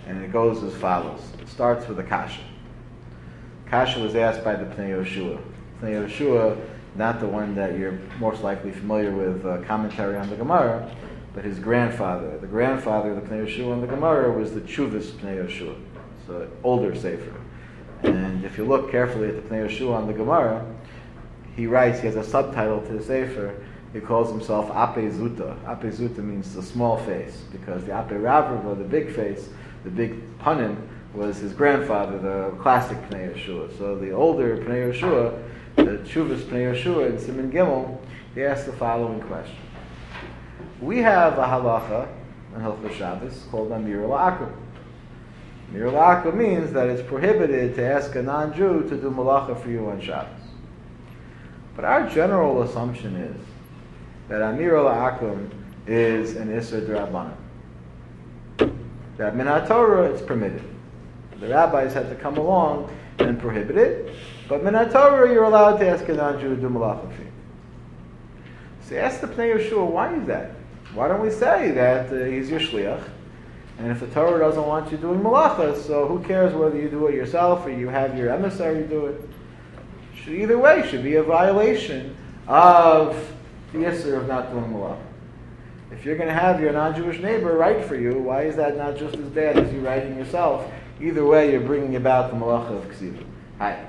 and it goes as follows. It starts with a kasha. Kasha was asked by the Pnei Yoshua. Pnei Yoshua, not the one that you're most likely familiar with, uh, commentary on the Gemara, but his grandfather. The grandfather of the Pnei Yoshua in the Gemara was the Chuvas Pnei Yoshua. It's an older sefer. And if you look carefully at the Pnei Yoshua on the Gemara, he writes, he has a subtitle to the sefer. He calls himself Ape Zuta. Ape Zuta means the small face, because the Ape Ravrava, the big face, the big Panim, was his grandfather, the classic Pnei Yoshua. So the older Pnei Yoshua, the Chuvas Pnei Yoshua in Siman Gimel, he asked the following question. We have a halacha in Hilchos Shabbos called Amir La'akum. Amir La'akum means that it's prohibited to ask a non-Jew to do malacha for you on Shabbos. But our general assumption is that Amir La'akum is an Isser D'Rabbanan. That min HaTorah it's permitted. The rabbis had to come along and prohibit it, but min HaTorah you're allowed to ask a non-Jew to do malacha for you. So ask the Pnei Yoshua, why is that? Why don't we say that uh, he's your shliach, and if the Torah doesn't want you doing malacha, so who cares whether you do it yourself or you have your emissary do it? Should, either way, should be a violation of the Yisr of not doing malacha. If you're going to have your non-Jewish neighbor write for you, why is that not just as bad as you writing yourself? Either way, you're bringing about the malacha of ksiva. Hi.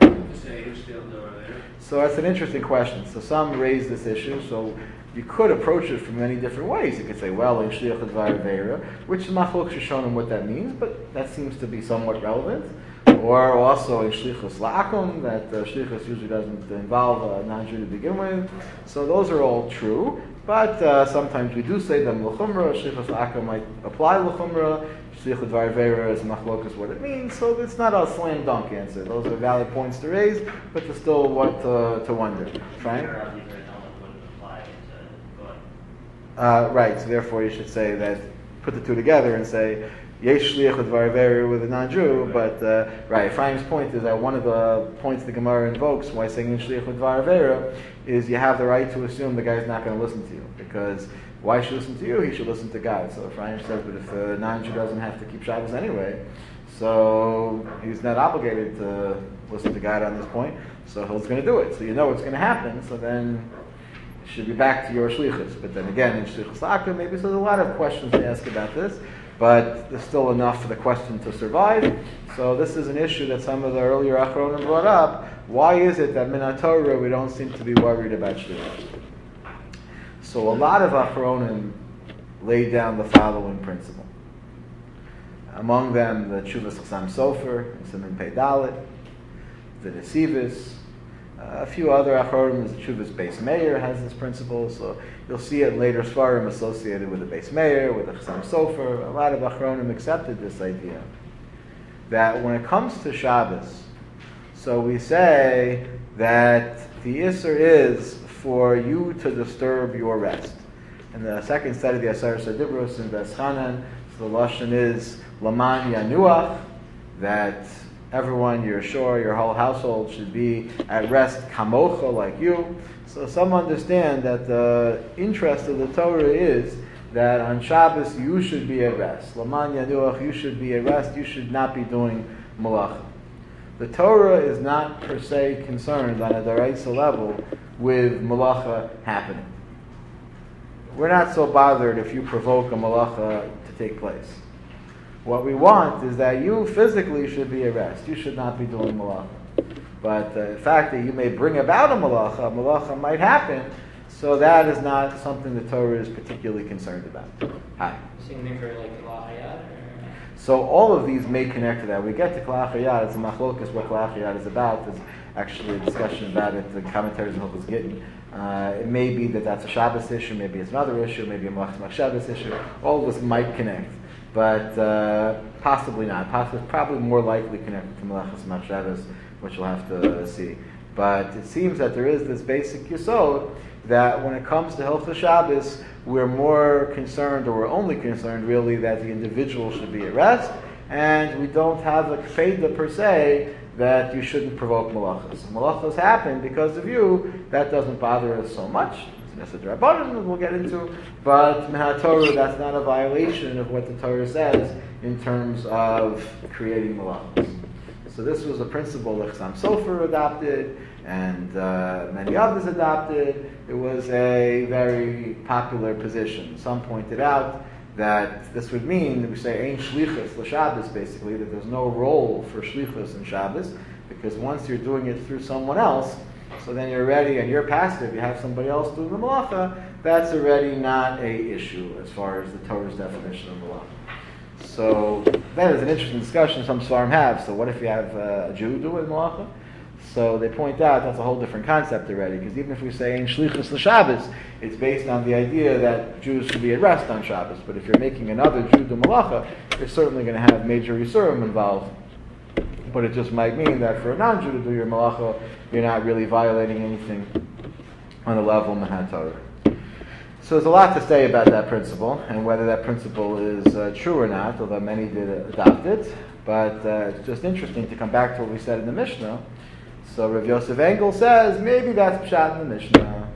So that's an interesting question. So some raise this issue. So you could approach it from many different ways. You could say, well, in shliach advar veira, which is machlok shoshon what that means, but that seems to be somewhat relevant. Or also in shlichus la'akum, that uh, shlichus usually doesn't involve a non-Jew to begin with. So those are all true. But uh, sometimes we do say them l'chumra. Shlichus la'akum might apply l'chumra. Shliach advar veira is machlok is what it means. So it's not a slam dunk answer. Those are valid points to raise, but there's still what to, to wonder. Frank? Uh, right, so therefore you should say that, put the two together and say, yesh shliach advar veira with a non-Jew, but, uh, right, Ephraim's point is that one of the points the Gemara invokes why saying shliach advar veira is you have the right to assume the guy's not going to listen to you, because why should he listen to you? He should listen to God. So Ephraim says, but if the non-Jew doesn't have to keep Shabbos anyway, so he's not obligated to listen to God on this point, so he's going to do it. So you know what's going to happen, so then should be back to your shlichus. But then again, in shlichus la'akum, maybe so there's a lot of questions to ask about this, but there's still enough for the question to survive. So this is an issue that some of the earlier achronim brought up. Why is it that min HaTorah we don't seem to be worried about shlichus? So a lot of achronim laid down the following principle. Among them, the Chuvas Chassam Sofer, Siman Pei Dalet, the Nesivis. Uh, a few other achronim, the Chuvas Beis Meir has this principle, so you'll see it later svarim associated with the Beis Meir, with the Chassam Sofer. A lot of achronim accepted this idea that when it comes to Shabbos, so we say that the Isser is for you to disturb your rest. And the second set of the Asar Sadibros in Veschanan, so the Lashon is Laman Yanuach, that everyone, your shore, your whole household should be at rest kamocha, like you. So some understand that the interest of the Torah is that on Shabbos you should be at rest. Laman yanuach, you should be at rest. You should not be doing malacha. The Torah is not per se concerned on a daraisa level with malacha happening. We're not so bothered if you provoke a malacha to take place. What we want is that you physically should be at rest. You should not be doing malacha. But uh, the fact that you may bring about a malacha, a malacha might happen, so that is not something the Torah is particularly concerned about. Hi. Same thing for like Kalachayat? So all of these may connect to that. We get to Kalachayat, it's a machlokas what Kalachayat is about. There's actually a discussion about it, the commentaries in Hilchos Gittin. Uh, it may be that that's a Shabbos issue, maybe it's another issue, maybe a Malachas Shabbos issue. All of this might connect. But uh, possibly not. Possibly, probably more likely connected to Melachas Machshavos, which we'll have to see. But it seems that there is this basic yesod that when it comes to Hilchos Shabbos, we're more concerned, or we're only concerned really, that the individual should be at rest, and we don't have a kfeda per se that you shouldn't provoke malachas. Malachas happen because of you. That doesn't bother us so much. Nesa D'Rabbanan we'll get into, but Minha Torah, that's not a violation of what the Torah says in terms of creating malachos. So this was a principle that Chassam Sofer adopted, and uh, many others adopted. It was a very popular position. Some pointed out that this would mean that we say Ein Shlichus l'Shabbos, basically, that there's no role for Shlichus in Shabbos, because once you're doing it through someone else, so then you're ready and you're passive, you have somebody else doing the malacha, that's already not a issue as far as the Torah's definition of malacha. So that is an interesting discussion some Svarim have. So what if you have uh, a Jew doing malacha? So they point out that's a whole different concept already, because even if we say in Shlichus l'Shabbos, it's based on the idea that Jews should be at rest on Shabbos. But if you're making another Jew do malacha, you're certainly going to have major Yisurim involved. But it just might mean that for a non-Jew to do your malacha, you're not really violating anything on the level of Minha Torah. So there's a lot to say about that principle, and whether that principle is uh, true or not, although many did adopt it. But uh, it's just interesting to come back to what we said in the Mishnah. So Rav Yosef Engel says, maybe that's Pshat in the Mishnah.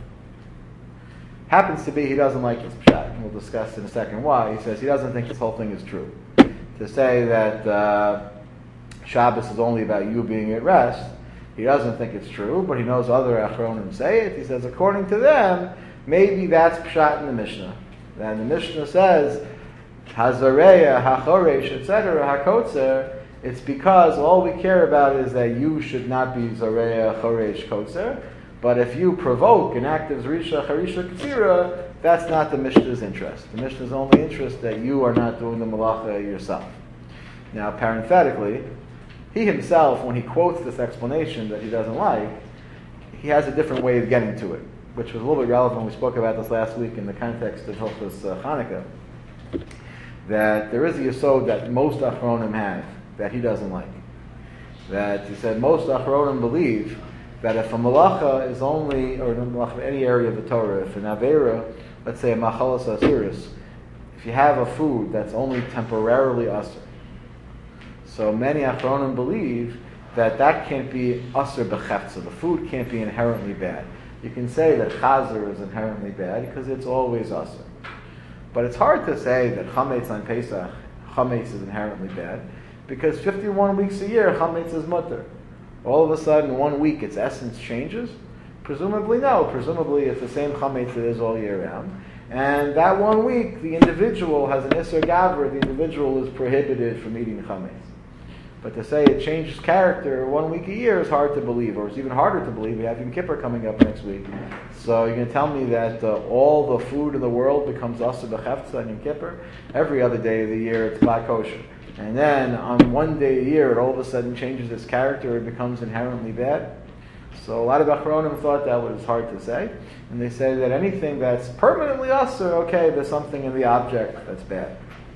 Happens to be he doesn't like his Pshat, and we'll discuss in a second why. He says he doesn't think this whole thing is true. To say that uh, Shabbos is only about you being at rest, he doesn't think it's true, but he knows other Achronim say it. He says, according to them, maybe that's Pshat in the Mishnah. And the Mishnah says, Hazareya, Hachoresh, et cetera, Hakotzer, it's because all we care about is that you should not be Zareya, Choresh, Kotzer, but if you provoke an act of Zrisha, Charisha, Ketzira, that's not the Mishnah's interest. The Mishnah's only interest that you are not doing the malacha yourself. Now, parenthetically, he himself, when he quotes this explanation that he doesn't like, he has a different way of getting to it, which was a little bit relevant. We spoke about this last week in the context of Hilchos uh, Chanukah, that there is a yesod that most Achronim have that he doesn't like. That he said most Achronim believe that if a malacha is only, or in any area of the Torah, if an avera, let's say a machalas asiris, if you have a food that's only temporarily asur, so many Achronim believe that that can't be asur b'chefza. The food can't be inherently bad. You can say that chazer is inherently bad because it's always asur. But it's hard to say that chametz on Pesach, chametz is inherently bad, because fifty-one weeks a year, chametz is mutter. All of a sudden, one week, its essence changes? Presumably no. Presumably it's the same chametz it is all year round. And that one week, the individual has an isser gavra, the individual is prohibited from eating chametz. But to say it changes character one week a year is hard to believe, or it's even harder to believe. We have Yom Kippur coming up next week. So you're going to tell me that uh, all the food in the world becomes asur b'chefza on Yom Kippur? Every other day of the year it's bad kosher. And then on one day a year it all of a sudden changes its character, it becomes inherently bad. So a lot of Achronim thought that was hard to say. And they say that anything that's permanently asur, okay, there's something in the object that's bad.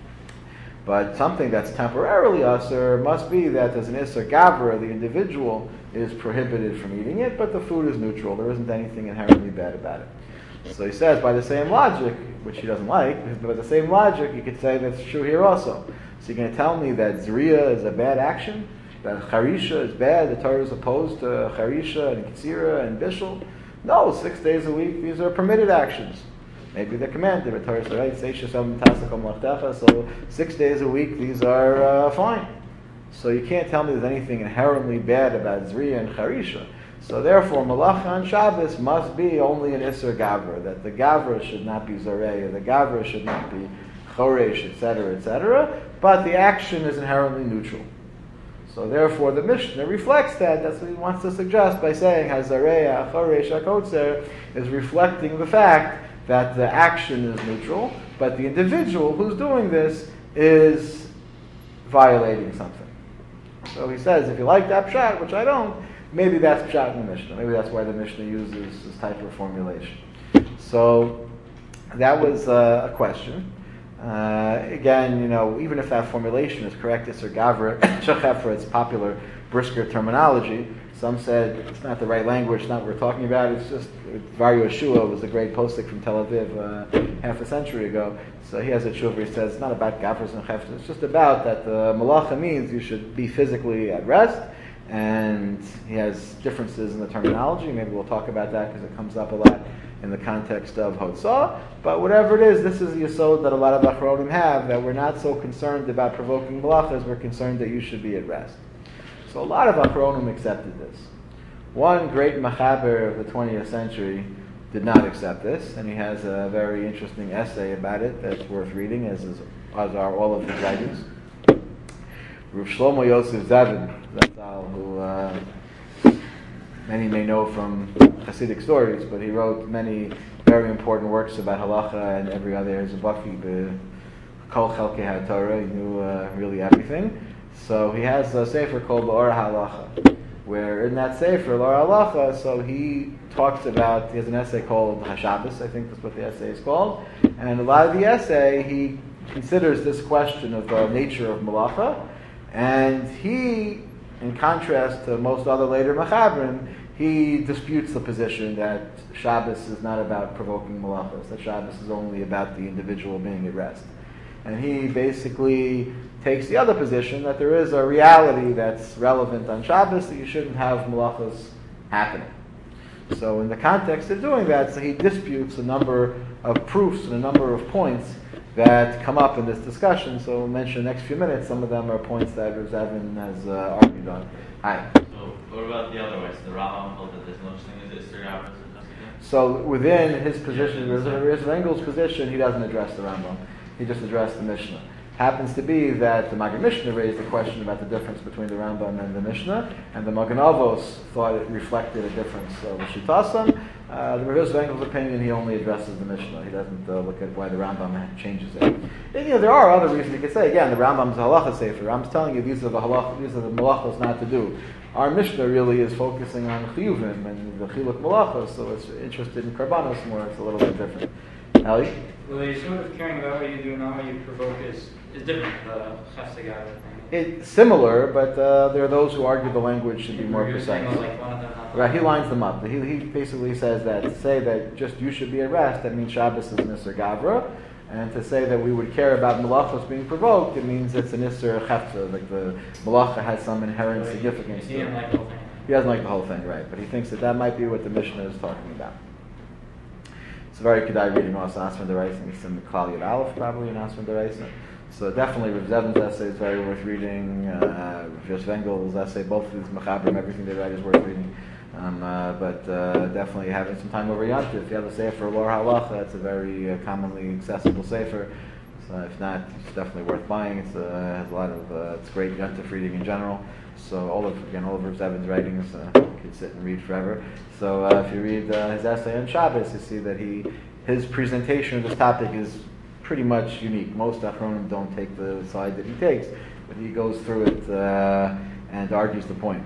But something that's temporarily asur must be that there's an isser gavra, the individual is prohibited from eating it, but the food is neutral. There isn't anything inherently bad about it. So he says, by the same logic, which he doesn't like, but by the same logic, you could say that's true here also. So you're going to tell me that Zriya is a bad action? That Charisha is bad? The Torah is opposed to Charisha and Ketzira and Bishul? No, six days a week, these are permitted actions. Maybe they're commanded. The Torah says, right? So six days a week, these are uh, fine. So you can't tell me there's anything inherently bad about Zriya and Charisha. So therefore, Malacha on Shabbos must be only an Isser Gavra, that the Gavra should not be Zareya, the Gavra should not be Choresh, et cetera, et cetera, but the action is inherently neutral. So therefore, the Mishnah reflects that. That's what he wants to suggest by saying Hazareya, Choresh, Hakotzer is reflecting the fact that the action is neutral, but the individual who's doing this is violating something. So he says, if you like that pshat, which I don't, maybe that's pshat in the Mishnah. Maybe that's why the Mishnah uses this type of formulation. So that was uh, a question. Uh, again, you know, even if that formulation is correct, it's or gavra, shechefra, it's popular brisker terminology. Some said it's not the right language, it's not what we're talking about. It's just, Var Yeshua was a great postik from Tel Aviv uh, half a century ago. So he has a tshuva where he says it's not about gavras and chefras. It's just about that the malacha means you should be physically at rest. And he has differences in the terminology. Maybe we'll talk about that because it comes up a lot in the context of Hotzah, but whatever it is, this is the yesod that a lot of Achronim have, that we're not so concerned about provoking malachas, we're concerned that you should be at rest. So a lot of Achronim accepted this. One great Machaber of the twentieth century did not accept this, and he has a very interesting essay about it that's worth reading, as, is, as are all of his writings. Rav Shlomo Yosef Zevin, that's all, who uh, many may know from Hasidic stories, but he wrote many very important works about halacha and every other Zabaki, the Kol Chelkei HaTorah. He knew uh, really everything. So he has a sefer called L'Or HaHalacha, where in that sefer, L'Or HaHalacha, so he talks about, he has an essay called HaShabbos, I think that's what the essay is called, and a lot of the essay, he considers this question of the nature of malacha, and he, in contrast to most other later Machabrim, he disputes the position that Shabbos is not about provoking malachas, that Shabbos is only about the individual being at rest. And he basically takes the other position that there is a reality that's relevant on Shabbos, that you shouldn't have malachas happening. So in the context of doing that, so he disputes a number of proofs and a number of points that come up in this discussion. So we'll mention in the next few minutes. Some of them are points that Rav Zevin has uh, argued on. Hi. So what about the other way? So the Rambam held that there's no such thing as Isser Gavra. So within his position, Rav Engel's position, he doesn't address the Rambam. He just addressed the Mishnah. Happens to be that the Magen Mishnah raised the question about the difference between the Rambam and the Mishnah, and the Magen Avos thought it reflected a difference of the Shitasam. Uh, the Rav Engel's opinion, he only addresses the Mishnah. He doesn't uh, look at why the Rambam changes it. And, you know, there are other reasons you could say. Again, the Rambam's a halacha sefer. I'm telling you, these are the halach, these are the malachos not to do. Our Mishnah really is focusing on chiyuvim and the chiluk malachos, so it's interested in karbanos more. It's a little bit different. Ali? Well, you're sort of caring about what you do, not what you provoke, is, is different, the Chesed Gavra thing. It's similar, but uh, there are those who argue the language should be more You're saying, precise. like, one of them, not the Right, he other. lines them up. He, he basically says that to say that just you should be at rest, that means Shabbos is an Isser Gavra, and to say that we would care about malachos being provoked, it means it's an Isser Chefza, like the malacha has some inherent So significance. He to didn't it. like the whole thing. He doesn't like the whole thing, right? But he thinks that that might be what the Mishnah is talking about. It's a very kedai reading also Asman Deraisa. It's in the Klal Yud Aleph probably in Asman Deraisa. So definitely Rav Zevin's essay is very worth reading. Uh, Rav Engel's essay, both of these Machabrim, everything they write is worth reading. Um, uh, but uh, definitely having some time over Yom Tov. If you have a sefer L'Or HaHalacha, that's a very uh, commonly accessible sefer. So if not, it's definitely worth buying. It's uh, has a lot of uh, it's great Yom Tov reading in general. So all of again all of Rav Zevin's writings, uh, you could sit and read forever. So uh, if you read uh, his essay on Shabbos, you see that he his presentation of this topic is pretty much unique. Most Achronim don't take the side that he takes, but he goes through it uh, and argues the point.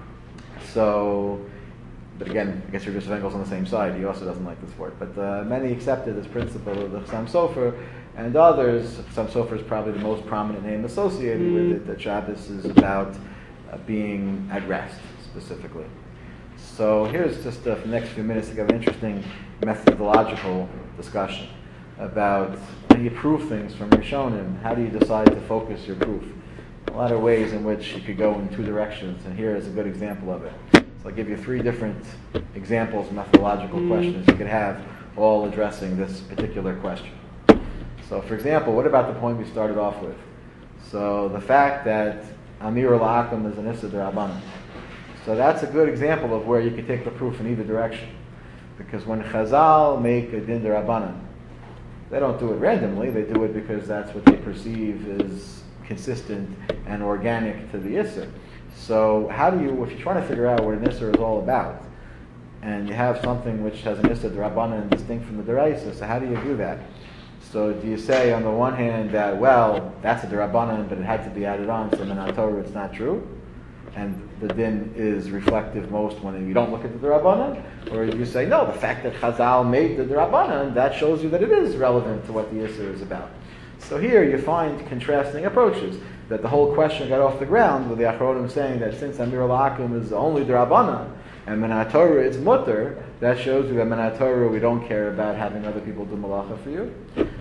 So, but again, I guess Rav Engel's on the same side. He also doesn't like this word. But uh, many accepted this principle of the Chassam Sofer, and others, Chassam Sofer is probably the most prominent name associated mm. with it, that Shabbos is about uh, being at rest, specifically. So here's just uh, for the next few minutes to give an interesting methodological discussion about how do you prove things from Rishonim. How do you decide to focus your proof? A lot of ways in which you could go in two directions, and here is a good example of it. So I'll give you three different examples, methodological mm. questions you could have, all addressing this particular question. So for example, what about the point we started off with? So the fact that Amir al-Akam is an Issa D'Rabbanan. So that's a good example of where you can take the proof in either direction. Because when Chazal make a Din D'Rabbanan, they don't do it randomly, they do it because that's what they perceive is consistent and organic to the Isser. So how do you, if you're trying to figure out what an Isser is all about, and you have something which has an Isser D'Rabbanan distinct from the D'Oraisa, so how do you do that? So do you say on the one hand that, well, that's a D'Rabbanan, but it had to be added on, so in the Torah it's not true? And the din is reflective most when you don't look at the D'Rabbanan? Or you say, no, the fact that Chazal made the D'Rabbanan, that shows you that it is relevant to what the Isser is about. So here you find contrasting approaches, that the whole question got off the ground with the Achronim saying that since Amir al-Akim is only D'Rabbanan, and Menat Torah is mutter, that shows you that Menat Torah we don't care about having other people do malacha for you.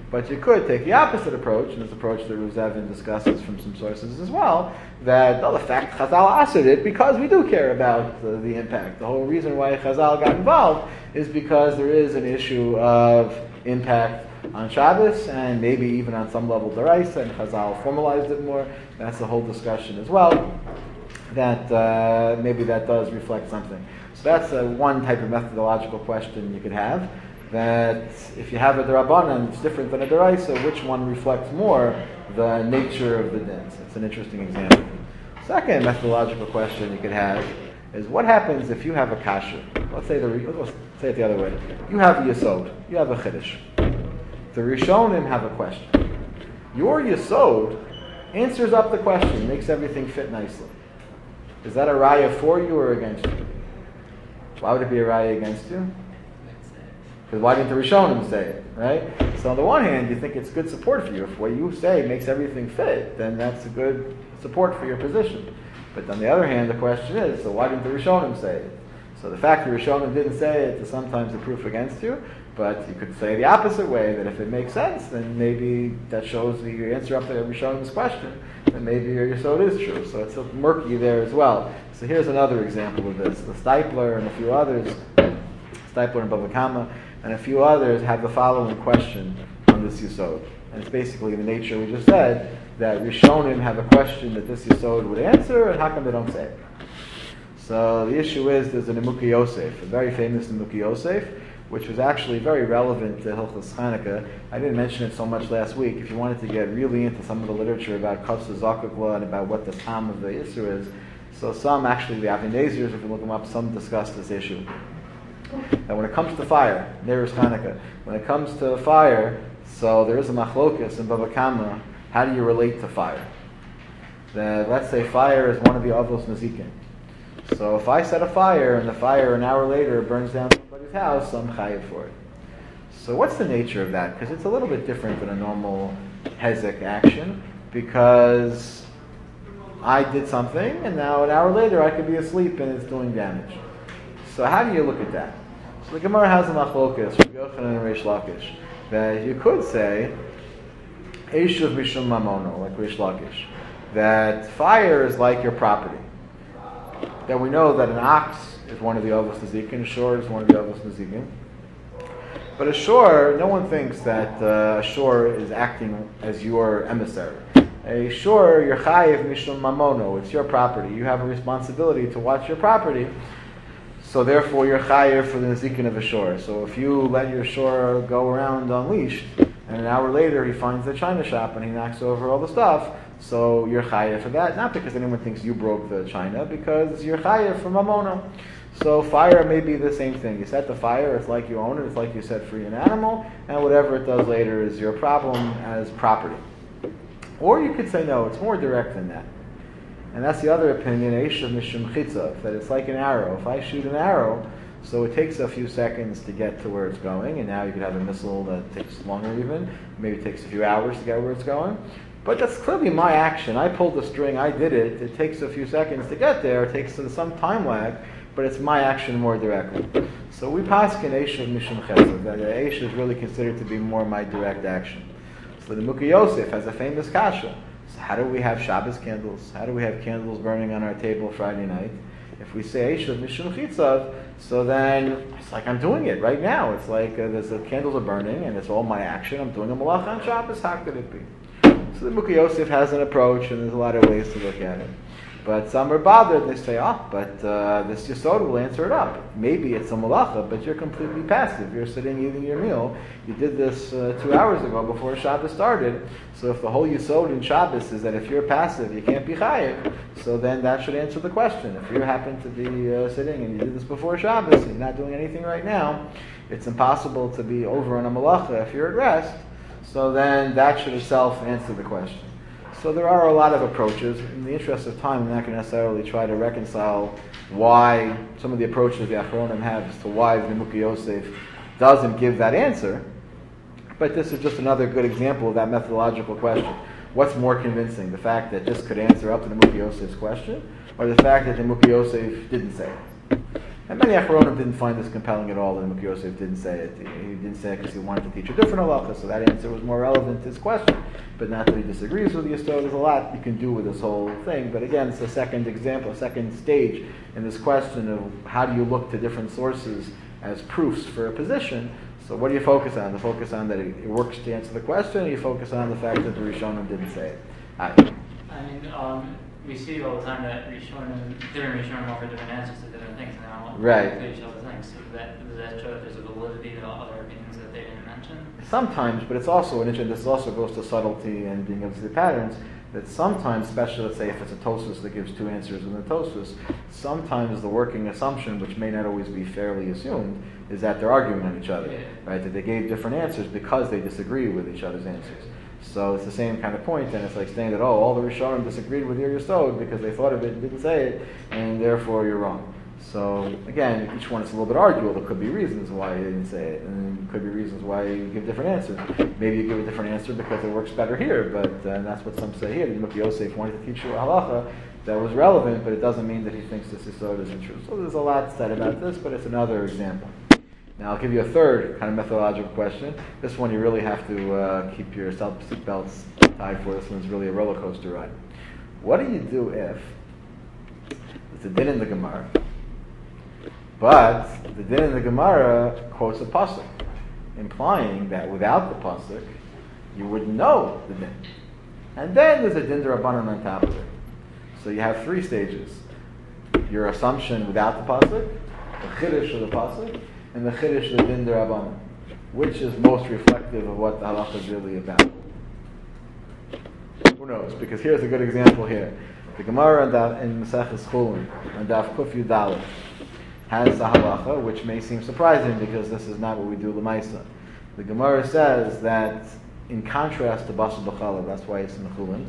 But you could take the opposite approach, and this approach that Ruzevin discusses from some sources as well, that, no, the fact Chazal asked it because we do care about the, the impact. The whole reason why Chazal got involved is because there is an issue of impact on Shabbos, and maybe even on some level D'Oraisa, and Chazal formalized it more. That's the whole discussion as well, that uh, maybe that does reflect something. So that's uh, one type of methodological question you could have, that if you have a D'Rabbanan, it's different than a D'Oraisa, which one reflects more the nature of the dins? It's an interesting example. Second methodological question you could have is, what happens if you have a kasha? Let's say the let's say it the other way. You have a yesod, you have a chiddush. The Rishonim have a question. Your yesod answers up the question, makes everything fit nicely. Is that a raya for you or against you? Why would it be a raya against you? Because why didn't the Rishonim say it, right? So on the one hand, you think it's good support for you. If what you say makes everything fit, then that's a good support for your position. But on the other hand, the question is, so why didn't the Rishonim say it? So the fact that Rishonim didn't say it is sometimes a proof against you, but you could say the opposite way, that if it makes sense, then maybe that shows that you answer up to Rishonim's question, then maybe your yesod is true. So it's murky there as well. So here's another example of this. The Steipler and a few others, Steipler and Bava Kama, and a few others have the following question on this yesod. And it's basically the nature we just said, that Rishonim have a question that this yesod would answer, and how come they don't say it? So the issue is, there's a Nemuki Yosef, a very famous Nemuki Yosef, which was actually very relevant to Hilchos Chanukah. I didn't mention it so much last week. If you wanted to get really into some of the literature about Kafsa Zakukla and about what the time of the Isser is, so some, actually the Avnei Nezirs, if you look them up, some discuss this issue. That when it comes to fire, Neros Chanukah, when it comes to fire, so there is a machlokas in Bava Kama, how do you relate to fire? That, let's say fire is one of the Avos Nezikin. So if I set a fire and the fire an hour later burns down somebody's house, I'm chayiv for it. So what's the nature of that? Because it's a little bit different than a normal hezek action, because I did something and now an hour later I could be asleep and it's doing damage. So how do you look at that? So the Gemara has a machlokas, Rabbi Yochanan and Reish Lakish, that you could say Eishuv Mishum Mamono, like Reish Lakish, that fire is like your property. That we know that an ox is one of the Avos Nezikin, a shor is one of the Avos Nezikin. But a shor, no one thinks that uh, a shor is acting as your emissary. A shor, you're chayiv mishum mamono, it's your property. You have a responsibility to watch your property, so therefore you're chayiv for the Nezikin of a shor. So if you let your shor go around unleashed, and an hour later he finds the china shop and he knocks over all the stuff, so you're chayiv for that, not because anyone thinks you broke the china, because you're chayiv for mamono. So fire may be the same thing. You set the fire, it's like you own it, it's like you set free an animal, and whatever it does later is your problem as property. Or you could say, no, it's more direct than that. And that's the other opinion, Eishav Mishum Chitzav, that it's like an arrow. If I shoot an arrow, so it takes a few seconds to get to where it's going, and now you could have a missile that takes longer even, maybe it takes a few hours to get where it's going. But that's clearly my action. I pulled the string, I did it. It takes a few seconds to get there. It takes some time lag, but it's my action more directly. So we paskin Eishav Mishum Chesed, that Eishav is really considered to be more my direct action. So the Nemuki Yosef has a famous kasha. So how do we have Shabbos candles? How do we have candles burning on our table Friday night? If we say Eishav Mishum Chitzav, so then it's like I'm doing it right now. It's like uh, there's the candles are burning and it's all my action. I'm doing a malacha on Shabbos. How could it be? So the Nemuki Yosef has an approach, and there's a lot of ways to look at it. But some are bothered, they say, oh, but uh, this Yesod will answer it up. Maybe it's a malacha, but you're completely passive. You're sitting eating your meal. You did this uh, two hours ago before Shabbos started. So if the whole Yesod in Shabbos is that if you're passive, you can't be chayiv, so then that should answer the question. If you happen to be uh, sitting and you did this before Shabbos and you're not doing anything right now, it's impossible to be over on a malacha if you're at rest. So then that should itself answer the question. So there are a lot of approaches. In the interest of time, I'm not going to necessarily try to reconcile why some of the approaches the Achronim have as to why the Nemuki Yosef doesn't give that answer. But this is just another good example of that methodological question. What's more convincing, the fact that this could answer up to the Nemuki Yosef's question, or the fact that the Nemuki Yosef didn't say it? And many Achronim didn't find this compelling at all, and Rabbi Yosef didn't say it. He didn't say it because he wanted to teach a different halacha, so that answer was more relevant to his question. But not that he disagrees with the Yisod. There's a lot you can do with this whole thing. But again, it's a second example, a second stage in this question of how do you look to different sources as proofs for a position. So what do you focus on? The focus on that it, it works to answer the question, or you focus on the fact that the Rishonim didn't say it? Hi. I mean, um, we see all the time that Rishonim, different Rishonim offer different answers to different things, and they don't Right. include each other's things. So that, does that show that there's a validity to other opinions that they didn't mention? Sometimes, but it's also an interesting, this also goes to subtlety and being able to see patterns, that sometimes, especially let's say if it's a Tosfos that gives two answers in the Tosfos, sometimes the working assumption, which may not always be fairly assumed, is that they're arguing on each other, Yeah. right? That they gave different answers because they disagree with each other's answers. So it's the same kind of point, and it's like saying that, oh, all the Rishonim disagreed with your Yesod because they thought of it and didn't say it, and therefore you're wrong. So again, each one is a little bit arguable. There could be reasons why you didn't say it, and there could be reasons why you give different answers. Maybe you give a different answer because it works better here, but uh, that's what some say here. Rabbi Yosef wanted to teach you a halacha that was relevant, but it doesn't mean that he thinks this Yesod isn't true. So there's a lot said about this, but it's another example. Now I'll give you a third kind of methodological question. This one you really have to uh, keep your seatbelts tied for. This one's really a roller coaster ride. What do you do if it's a din in the Gemara, but the din in the Gemara quotes a pasuk, implying that without the pasuk you wouldn't know the din, and then there's a din d'Rabbanan on top of it. So you have three stages: your assumption without the pasuk, the chiddush of the pasuk, and the chiddush of the din d'Rabbanan. Which is most reflective of what the halacha is really about? Who knows? Because here's a good example here. The Gemara in Maseches Chulin, on Daf Kuf Yud Daled, has a halacha which may seem surprising because this is not what we do l'maisa. The Gemara says that in contrast to Basar B'chalav, that's why it's in the Chulin,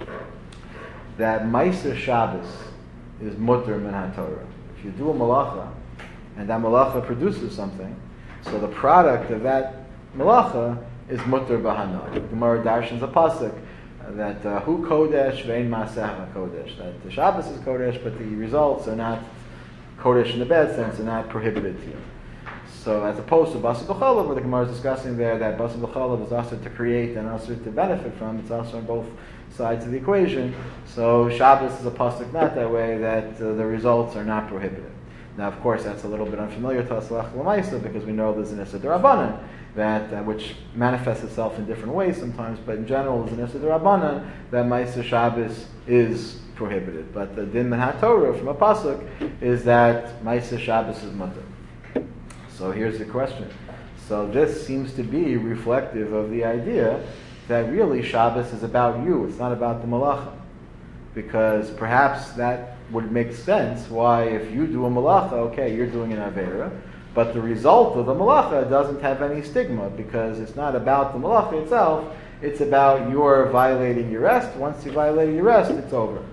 that Meiser Shabbos is mutter min haTorah. If you do a malacha, and that malacha produces something, so the product of that malacha is mutter b'hana. The Gemara darshans a pasuk that uh, hu kodesh ve'in maaseh kodesh. That the Shabbos is kodesh, but the results are not kodesh in the bad sense, are not prohibited to you. So as opposed to Basar B'chalav, where the Gemara is discussing there that Basar B'chalav is also to create and also to benefit from, it's also on both sides of the equation. So Shabbos is a pasuk not that way, that uh, the results are not prohibited. Now, of course, that's a little bit unfamiliar to us l'maisa because we know there's an Issa d'Rabbanan that uh, which manifests itself in different ways sometimes, but in general, there's an Issa d'Rabbanan that Ma'aser Shabbos is prohibited. But the din min haTorah from a pasuk is that Ma'aser Shabbos is mutter. So here's the question. So this seems to be reflective of the idea that really Shabbos is about you. It's not about the malacha, because perhaps that would make sense why if you do a malacha, okay, you're doing an avera, but the result of the malacha doesn't have any stigma because it's not about the malacha itself, it's about your violating your rest. Once you violate your rest, it's over.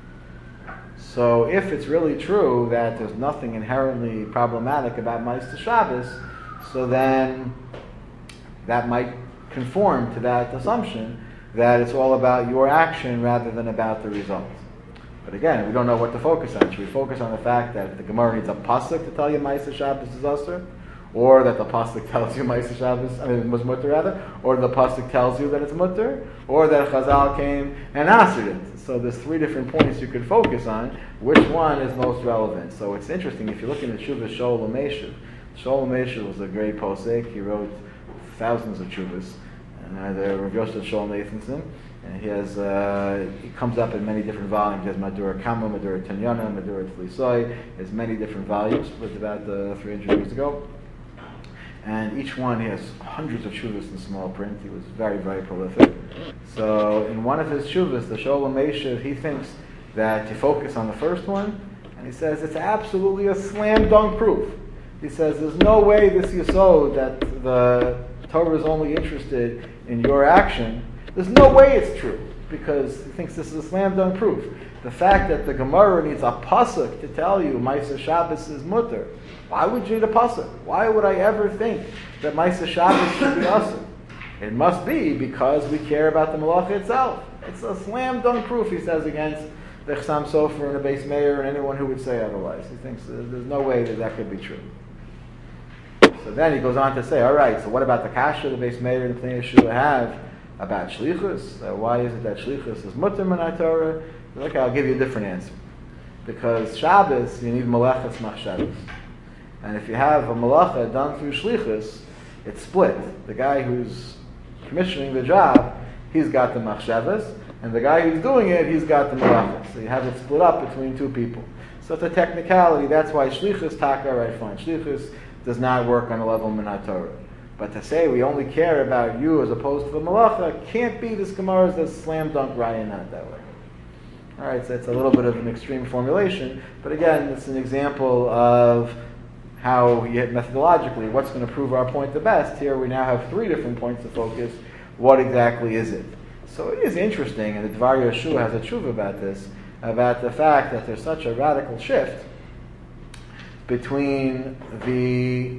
So if it's really true that there's nothing inherently problematic about Ma'aser Shabbos, so then that might conform to that assumption that it's all about your action rather than about the result. But again, we don't know what to focus on. Should we focus on the fact that the Gemara needs a pasuk to tell you Ma'aser Shabbos is asur, or that the pasuk tells you Ma'aser Shabbos, I mean, it was mutter rather, or the pasuk tells you that it's mutter, or that Chazal came and answered it? So there's three different points you could focus on. Which one is most relevant? So it's interesting if you look in the Shuvah Shaul HaMeshiv. Shaul HaMeshiv was a great posek. He wrote thousands of Shuvahs. And uh, the Rav Yosef Shaul Nathanson. And he has, uh, he comes up in many different volumes. He has Madura Kama, Madura Tanyana, Madura Tlisoi. He has many different volumes. It was about uh, three hundred years ago. And each one, he has hundreds of shuvas in small print. He was very, very prolific. So in one of his shuvas, the Shaul HaMeshiv, he thinks that to focus on the first one, and he says it's absolutely a slam dunk proof. He says there's no way this yesod that the Torah is only interested in your action. There's no way it's true, because he thinks this is a slam dunk proof. The fact that the Gemara needs a pasuk to tell you Ma'aser Shabbos is mutter. Why would you need a pasuk? Why would I ever think that Ma'aser Shabbos should be asur? It must be because we care about the malacha itself. It's a slam dunk proof, he says, against the Chassam Sofer and the Beis Meir and anyone who would say otherwise. He thinks uh, there's no way that that could be true. So then he goes on to say, all right, so what about the kasha the Beis Meir and the Pnei Yeshua have about shlichus? Uh, why is it that shlichus is mutter min Torah? Okay, I'll give you a different answer. Because Shabbos, you need malachas machshavos. And if you have a malacha done through shlichus, it's split. The guy who's commissioning the job, he's got the machshavos, and the guy who's doing it, he's got the malachas. So you have it split up between two people. So it's a technicality. That's why shlichus taka, right, fine. Shlichus does not work on a level min Torah. But to say we only care about you as opposed to the malacha can't be this Gemara's the slam dunk raya, not that way. All right, so it's a little bit of an extreme formulation, but again, it's an example of how you methodologically, what's going to prove our point the best. Here we now have three different points of focus. What exactly is it? So it is interesting, and the Dvar Yeshua has a tshuva about this, about the fact that there's such a radical shift between the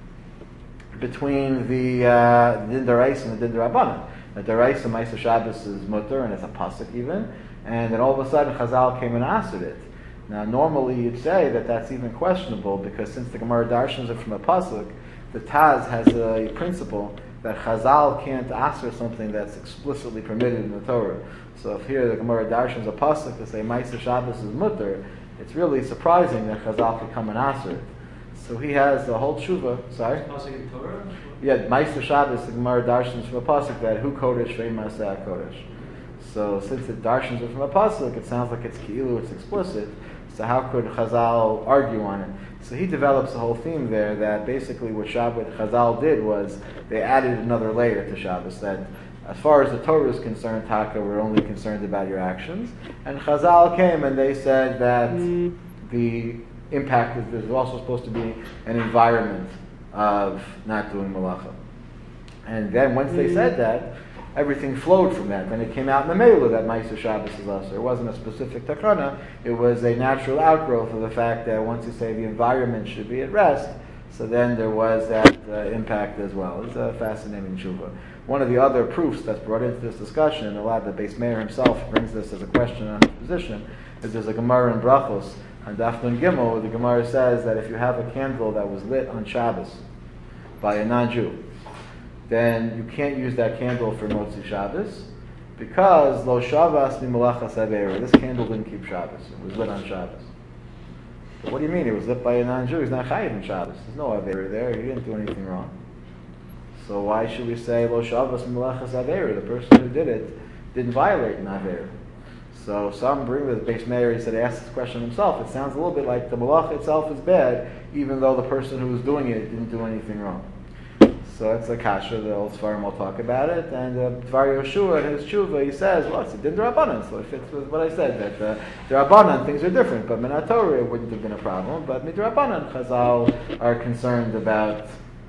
between the uh, Din D'Oraisa and the Din D'Rabbanan. The D'Oraisa Ma'aser Shabbos is mutter, and it's a pasuk even. And then all of a sudden Chazal came and answered it. Now normally you'd say that that's even questionable because since the Gemara darshans it from a pasuk, the Taz has a principle that Chazal can't answer something that's explicitly permitted in the Torah. So if here the Gemara darshans a pasuk to say Ma'aser Shabbos is mutter, it's really surprising that Chazal could come and answer it. So he has the whole tshuva. Sorry? Pasuk in Torah? Yeah, Ma'aser Shabbos, the Gemara darshans from a pasuk that Hu Kodesh Ve'im Ma'aseh HaKodesh. So since it darshans it from a pasuk, it sounds like it's ki'ilu, it's explicit. So how could Chazal argue on it? So he develops a whole theme there that basically what Shabbos Chazal did was they added another layer to Shabbos, that as far as the Torah is concerned, Taka, we're only concerned about your actions. And Chazal came and they said that mm. the impact is there's also supposed to be an environment of not doing malacha. And then once they said that, everything flowed from that. Then it came out in the Meilah that Ma'aser Shabbos is also. It wasn't a specific takana. It was a natural outgrowth of the fact that once you say the environment should be at rest, so then there was that uh, impact as well. It's a fascinating tshuva. One of the other proofs that's brought into this discussion, and a lot of the Beis Meir himself brings this as a question on his position, is there's a Gemara in Brachos on Daf Nun Gimel where the Gemara says that if you have a candle that was lit on Shabbos by a non-Jew, then you can't use that candle for Motzi Shabbos because Lo Shavas Mi Malachas Aveira. This candle didn't keep Shabbos. It was lit on Shabbos. But what do you mean? It was lit by a non-Jew. He's not chayiv in Shabbos. There's no Aveira there. He didn't do anything wrong. So why should we say Lo Shavas Mi Malachas Aveira? The person who did it didn't violate an Aveira. So some bring the Beis Meir, he said, he asked this question himself. It sounds a little bit like the Malach itself is bad, even though the person who was doing it didn't do anything wrong. So it's a kasha, the old Sfarim will talk about it, and uh, Dvar Yeshua in his tshuva, he says, well, it's a din d'Rabbanan, so it fits with what I said, that uh, d'Rabbanan things are different, but min Torah it wouldn't have been a problem, but midrabbanan Chazal are concerned about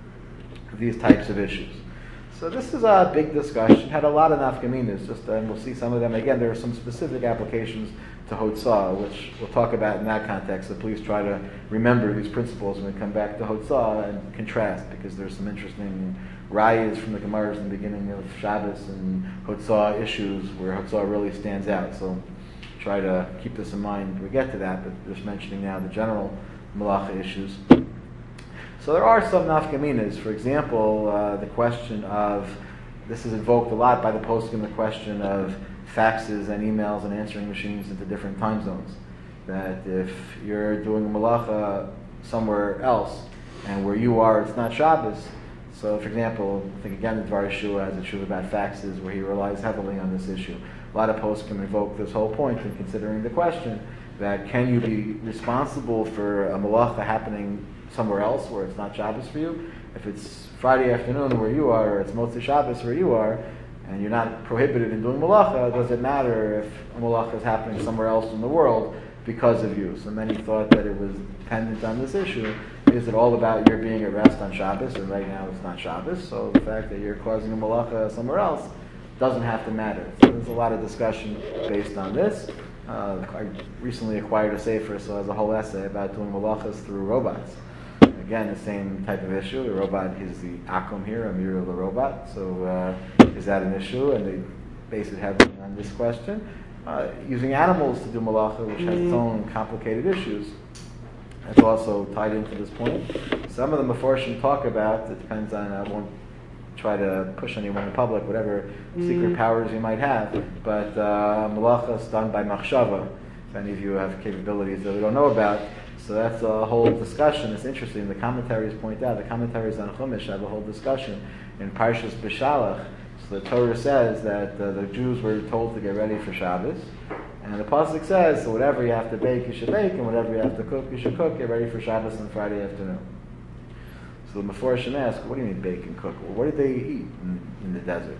these types of issues. So this is a big discussion, had a lot of nafkaminas, just, uh, and we'll see some of them. Again, there are some specific applications to Hotzah, which we'll talk about in that context, so please try to remember these principles when we come back to Hotzah and contrast, because there's some interesting rayas from the Gemaras in the beginning of Shabbos and Hotzah issues where Hotzah really stands out. So try to keep this in mind when we get to that, but just mentioning now the general malacha issues. So there are some nafkaminas. For example, uh, the question of, this is invoked a lot by the poskim, the question of faxes and emails and answering machines into different time zones. That if you're doing malacha somewhere else and where you are, it's not Shabbos. So, for example, I think again the Dvar Yeshua has a tshuva about faxes where he relies heavily on this issue. A lot of poskim invoke this whole point in considering the question that can you be responsible for a malacha happening somewhere else where it's not Shabbos for you? If it's Friday afternoon where you are, or it's Motzei Shabbos where you are, and you're not prohibited in doing malacha, does it matter if a malacha is happening somewhere else in the world because of you? So many thought that it was dependent on this issue. Is it all about your being at rest on Shabbos, and right now it's not Shabbos, so the fact that you're causing a malacha somewhere else doesn't have to matter. So there's a lot of discussion based on this. Uh, I recently acquired a sefer, so there's a whole essay about doing malachas through robots. Again, the same type of issue. The robot is the akum here, a mirror of the robot. So uh, is that an issue? And they base it heavily on this question. uh, using animals to do malacha, which has its own complicated issues. That's also tied into this point. Some of the Meforshim talk about, it depends on, I won't try to push anyone in public, whatever secret powers you might have, but uh, malacha is done by machshava. If any of you have capabilities that we don't know about, so that's a whole discussion. It's interesting. The commentaries point out, the commentaries on Chumash have a whole discussion in Parshas B'Shalach. So the Torah says that uh, the Jews were told to get ready for Shabbos, and the pasuk says, so whatever you have to bake, you should bake, and whatever you have to cook, you should cook. Get ready for Shabbos on Friday afternoon. So the Meforshim ask, what do you mean bake and cook? Well, what did they eat in, in the desert?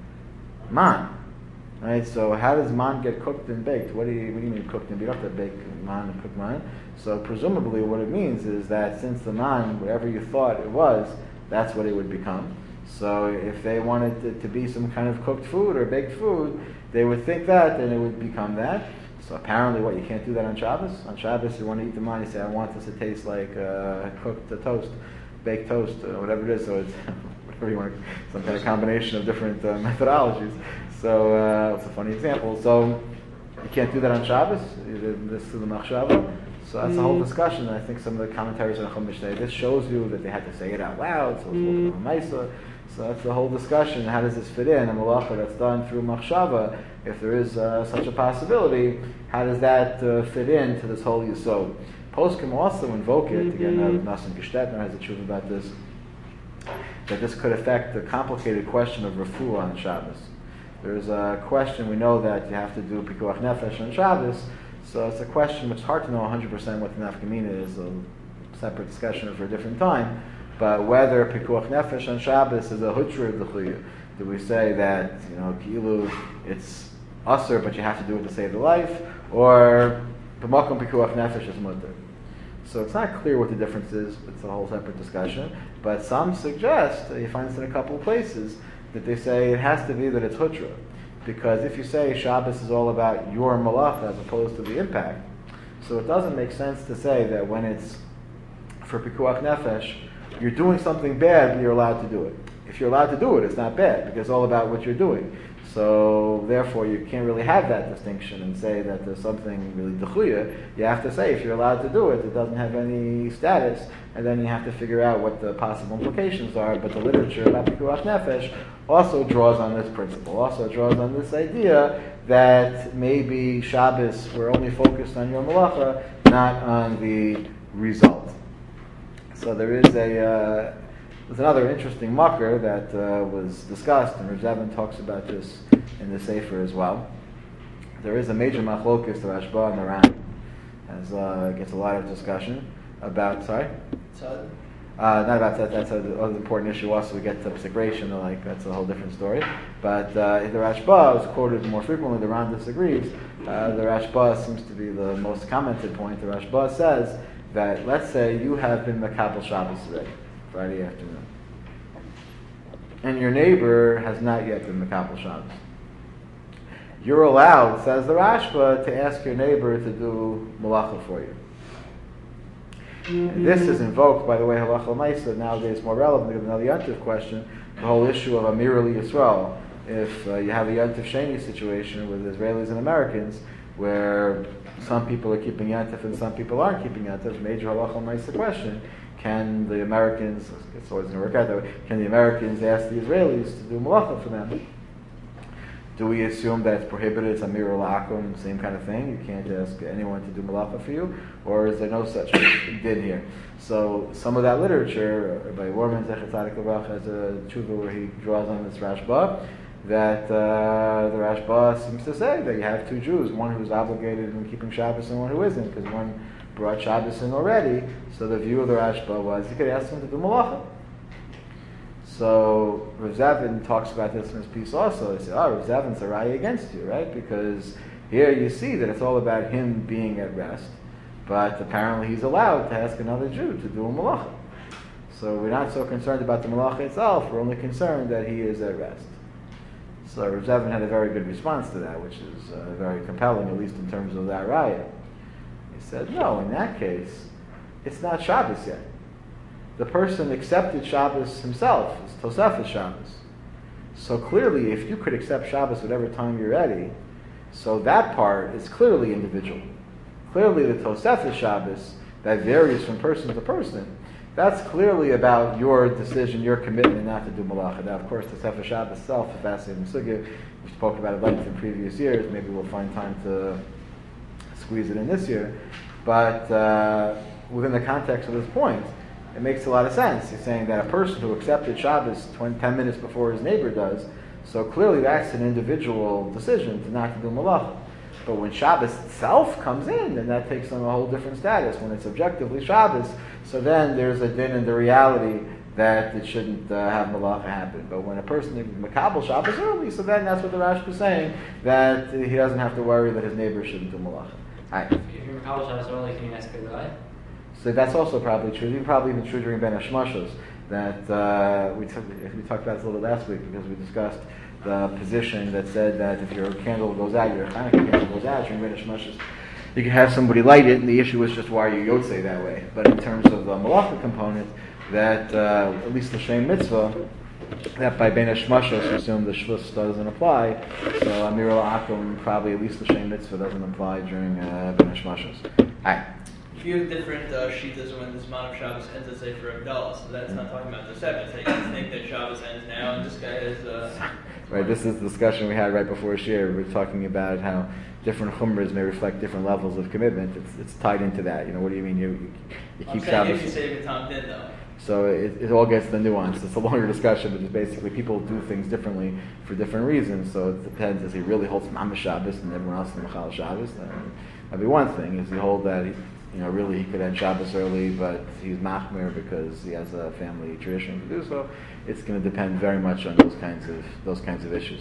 Man. Right, so how does man get cooked and baked? What do you, what do you mean cooked and baked? You don't have to bake man and cook man. So presumably what it means is that since the man, whatever you thought it was, that's what it would become. So if they wanted it to be some kind of cooked food or baked food, they would think that, and it would become that. So apparently what, you can't do that on Shabbos? On Shabbos you want to eat the man, you say, I want this to taste like uh, cooked toast, baked toast, uh, whatever it is. So it's whatever you want, some kind of combination of different uh, methodologies. So uh, it's a funny example. So you can't do that on Shabbos. This is the machshava. So that's a whole discussion. And I think some of the commentaries on Chumash say this shows you that they had to say it out loud. So it's mm. a Maisa. So that's the whole discussion. How does this fit in? A malacha that's done through machshava. If there is uh, such a possibility, how does that uh, fit into this whole yisod? Poskim also invoke it. Again, mm-hmm. Nassim Gestetner has a truth about this. That this could affect the complicated question of refuah on Shabbos. There's a question, we know that you have to do pikuach nefesh on Shabbos, so it's a question which is hard to know one hundred percent what the nafkamina is, a separate discussion for a different time, but whether pikuach nefesh on Shabbos is a hutra d'chuya. Do we say that, you know, ki'ilu, it's usr, but you have to do it to save the life, or b'makom pikuach nefesh is mutter? So it's not clear what the difference is, it's a whole separate discussion, but some suggest, you find this in a couple of places, that they say it has to be that it's hutra. Because if you say Shabbos is all about your malacha as opposed to the impact, so it doesn't make sense to say that when it's for pikuach nefesh, you're doing something bad, but you're allowed to do it. If you're allowed to do it, it's not bad, because it's all about what you're doing. So therefore, you can't really have that distinction and say that there's something really dechuya. You have to say if you're allowed to do it, it doesn't have any status, and then you have to figure out what the possible implications are. But the literature about pikuach nefesh also draws on this principle, also draws on this idea that maybe Shabbos, we're only focused on your malacha, not on the result. So there is a uh, there's another interesting makar that uh, was discussed, and Rav Zevin talks about this in the Sefer as well. There is a major machlokes, the Rashba and the Ran, as uh, gets a lot of discussion about. Sorry. Tzad? Uh, not about that. That's an important issue. Also, we get to psikration, like that's a whole different story. But uh, the Rashba is quoted more frequently. The Ran disagrees. Uh, the Rashba seems to be the most commented point. The Rashba says that let's say you have been Makabel Shabbos today, Friday afternoon, and your neighbor has not yet been Makabel Shabbos. You're allowed, says the Rashba, to ask your neighbor to do malacha for you. And this is invoked, by the way, halacha l'maisa, nowadays more relevant because of the Yantif question, the whole issue of Amir li Yisrael. If uh, you have a Yantif Sheni situation with Israelis and Americans, where some people are keeping Yantif and some people aren't keeping Yantif, major halacha l'maisa question, can the Americans, it's always going to work out that way, can the Americans ask the Israelis to do malacha for them? Do we assume that it's prohibited, it's Amir L'Akum, same kind of thing? You can't ask anyone to do malacha for you? Or is there no such din here? So some of that literature, by Warman Zechet Tzadik L'Brach has a tshuva where he draws on this Rashba, that uh, the Rashba seems to say that you have two Jews, one who's obligated in keeping Shabbos and one who isn't, because one brought Shabbos in already, so the view of the Rashba was you could ask him to do malacha. So Rav Zevin talks about this in his piece also. He said, oh, Rav Zevin's a raya against you, right? Because here you see that it's all about him being at rest, but apparently he's allowed to ask another Jew to do a malacha. So we're not so concerned about the malacha itself, we're only concerned that he is at rest. So Rav Zevin had a very good response to that, which is uh, very compelling, at least in terms of that raya. He said, no, in that case, it's not Shabbos yet. The person accepted Shabbos himself. It's Tosefes Shabbos. So clearly, if you could accept Shabbos whatever time you're ready, So that part is clearly individual. Clearly the Tosefes Shabbos, that varies from person to person, that's clearly about your decision, your commitment not to do malacha. Now, of course, Tosefes Shabbos itself, a fascinating sugya. We spoke about it length in previous years. Maybe we'll find time to squeeze it in this year. But uh, within the context of this point, it makes a lot of sense. He's saying that a person who accepted Shabbos twenty, ten minutes before his neighbor does, so clearly that's an individual decision to not to do malacha. But when Shabbos itself comes in, then that takes on a whole different status. When it's objectively Shabbos, so then there's a din in the reality that it shouldn't uh, have malacha happen. But when a person is makabel Shabbos early, so then that's what the Rashba is saying, that he doesn't have to worry that his neighbor shouldn't do malacha. Right. If you're makabel Shabbos early, can you ask a guy? So that's also probably true. Even probably even true during Ben Hashmashos. That uh, we, took, we talked about this a little last week because we discussed the position that said that if your candle goes out, your Hanukkah candle goes out during Ben Hashmashos, you can have somebody light it, and the issue is just why you yotze that way. But in terms of the malacha component, that uh, at least the Shem Mitzvah, that by Ben Hashmashos, assume the Shvus doesn't apply. So Amir al-Akum, probably at least the Shem Mitzvah doesn't apply during uh, Ben Hashmashos. Alright. If you have different uh, shitas when this Zman of Shabbos ends, let's say for Abdallah, so that's not talking about the seventh. So you can think that Shabbos ends now, and this guy is. Uh, right. This is the discussion we had right before Shir. We were talking about how different chumras may reflect different levels of commitment. It's it's tied into that. You know, what do you mean you you, you keep I'm saying Shabbos? if you say it Tom did though. So it, it all gets the nuance. It's a longer discussion, but it's basically people do things differently for different reasons. So it depends. Does he really hold Mamash Shabbos and everyone else is Machal Shabbos? Then that'd be one thing. Is he hold that he, you know, really he could end Shabbos early, but he's machmir because he has a family tradition to do so. It's going to depend very much on those kinds of those kinds of issues.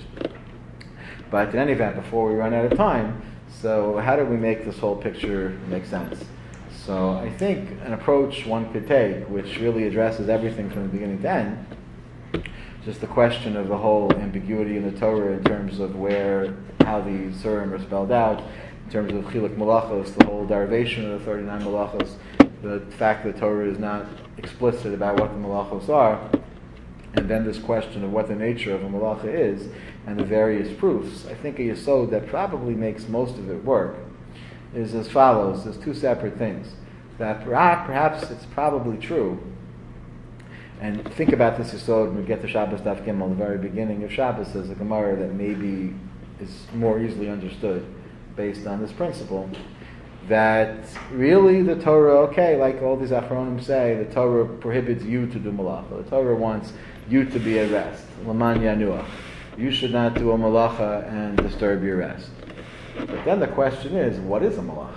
But in any event, before we run out of time, so how do we make this whole picture make sense? So I think an approach one could take, which really addresses everything from the beginning to end, just the question of the whole ambiguity in the Torah in terms of where, how the Surim are spelled out, in terms of Chiluk Malachos, the whole derivation of the thirty-nine Malachos, the fact that the Torah is not explicit about what the Malachos are, and then this question of what the nature of a Malacha is, and the various proofs. I think a yesod that probably makes most of it work is as follows. There's two separate things. That perhaps it's probably true, and think about this yesod when we get to Shabbos Daf Gimel, the very beginning of Shabbos, as a Gemara that maybe is more easily understood based on this principle, that really the Torah, okay, like all these Achronim say, the Torah prohibits you to do malacha. The Torah wants you to be at rest. Laman yanuach. You should not do a malacha and disturb your rest. But then the question is, what is a malacha?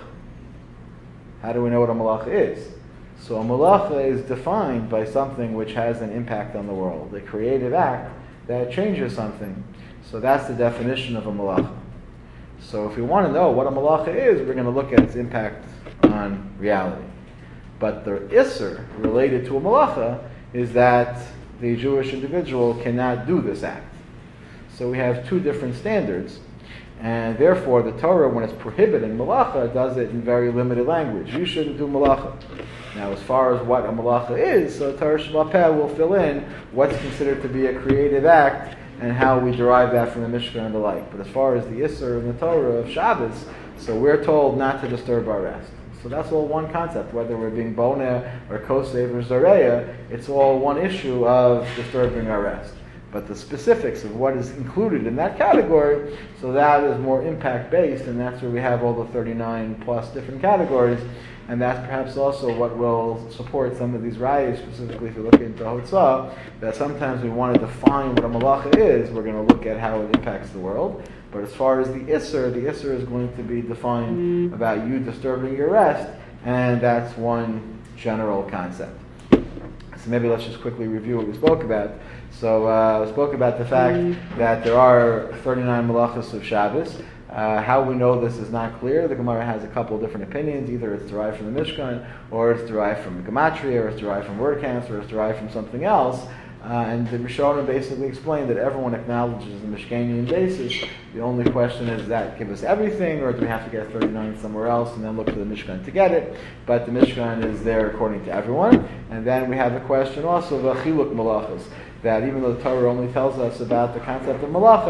How do we know what a malacha is? So a malacha is defined by something which has an impact on the world, a creative act that changes something. So that's the definition of a malacha. So if we want to know what a malacha is, we're going to look at its impact on reality. But the isser related to a malacha is that the Jewish individual cannot do this act. So we have two different standards, and therefore the Torah, when it's prohibiting malacha, does it in very limited language. You shouldn't do malacha. Now, as far as what a malacha is, so Torah Shema Peh will fill in what's considered to be a creative act and how we derive that from the Mishnah and the like. But as far as the Isser in the Torah of Shabbos, so we're told not to disturb our rest. So that's all one concept, whether we're being Boneh or Kosev or Zareya, it's all one issue of disturbing our rest. But the specifics of what is included in that category, so that is more impact-based, and that's where we have all the thirty-nine plus different categories, and that's perhaps also what will support some of these rayas, specifically if you look into Hotzah, that sometimes we want to define what a malacha is, we're going to look at how it impacts the world. But as far as the Isser, the Isser is going to be defined about you disturbing your rest, and that's one general concept. So maybe let's just quickly review what we spoke about. So uh, we spoke about the fact that there are thirty-nine malachos of Shabbos. Uh, how we know this is not clear. The Gemara has a couple of different opinions. Either it's derived from the Mishkan, or it's derived from Gematria, or it's derived from word counts, or it's derived from something else. Uh, and the Rishonim basically explained that everyone acknowledges the Mishkanian basis. The only question is, does that give us everything, or do we have to get thirty-nine somewhere else and then look to the Mishkan to get it? But the Mishkan is there according to everyone. And then we have the question also of the Chiluk Malachas, that even though the Torah only tells us about the concept of Malacha,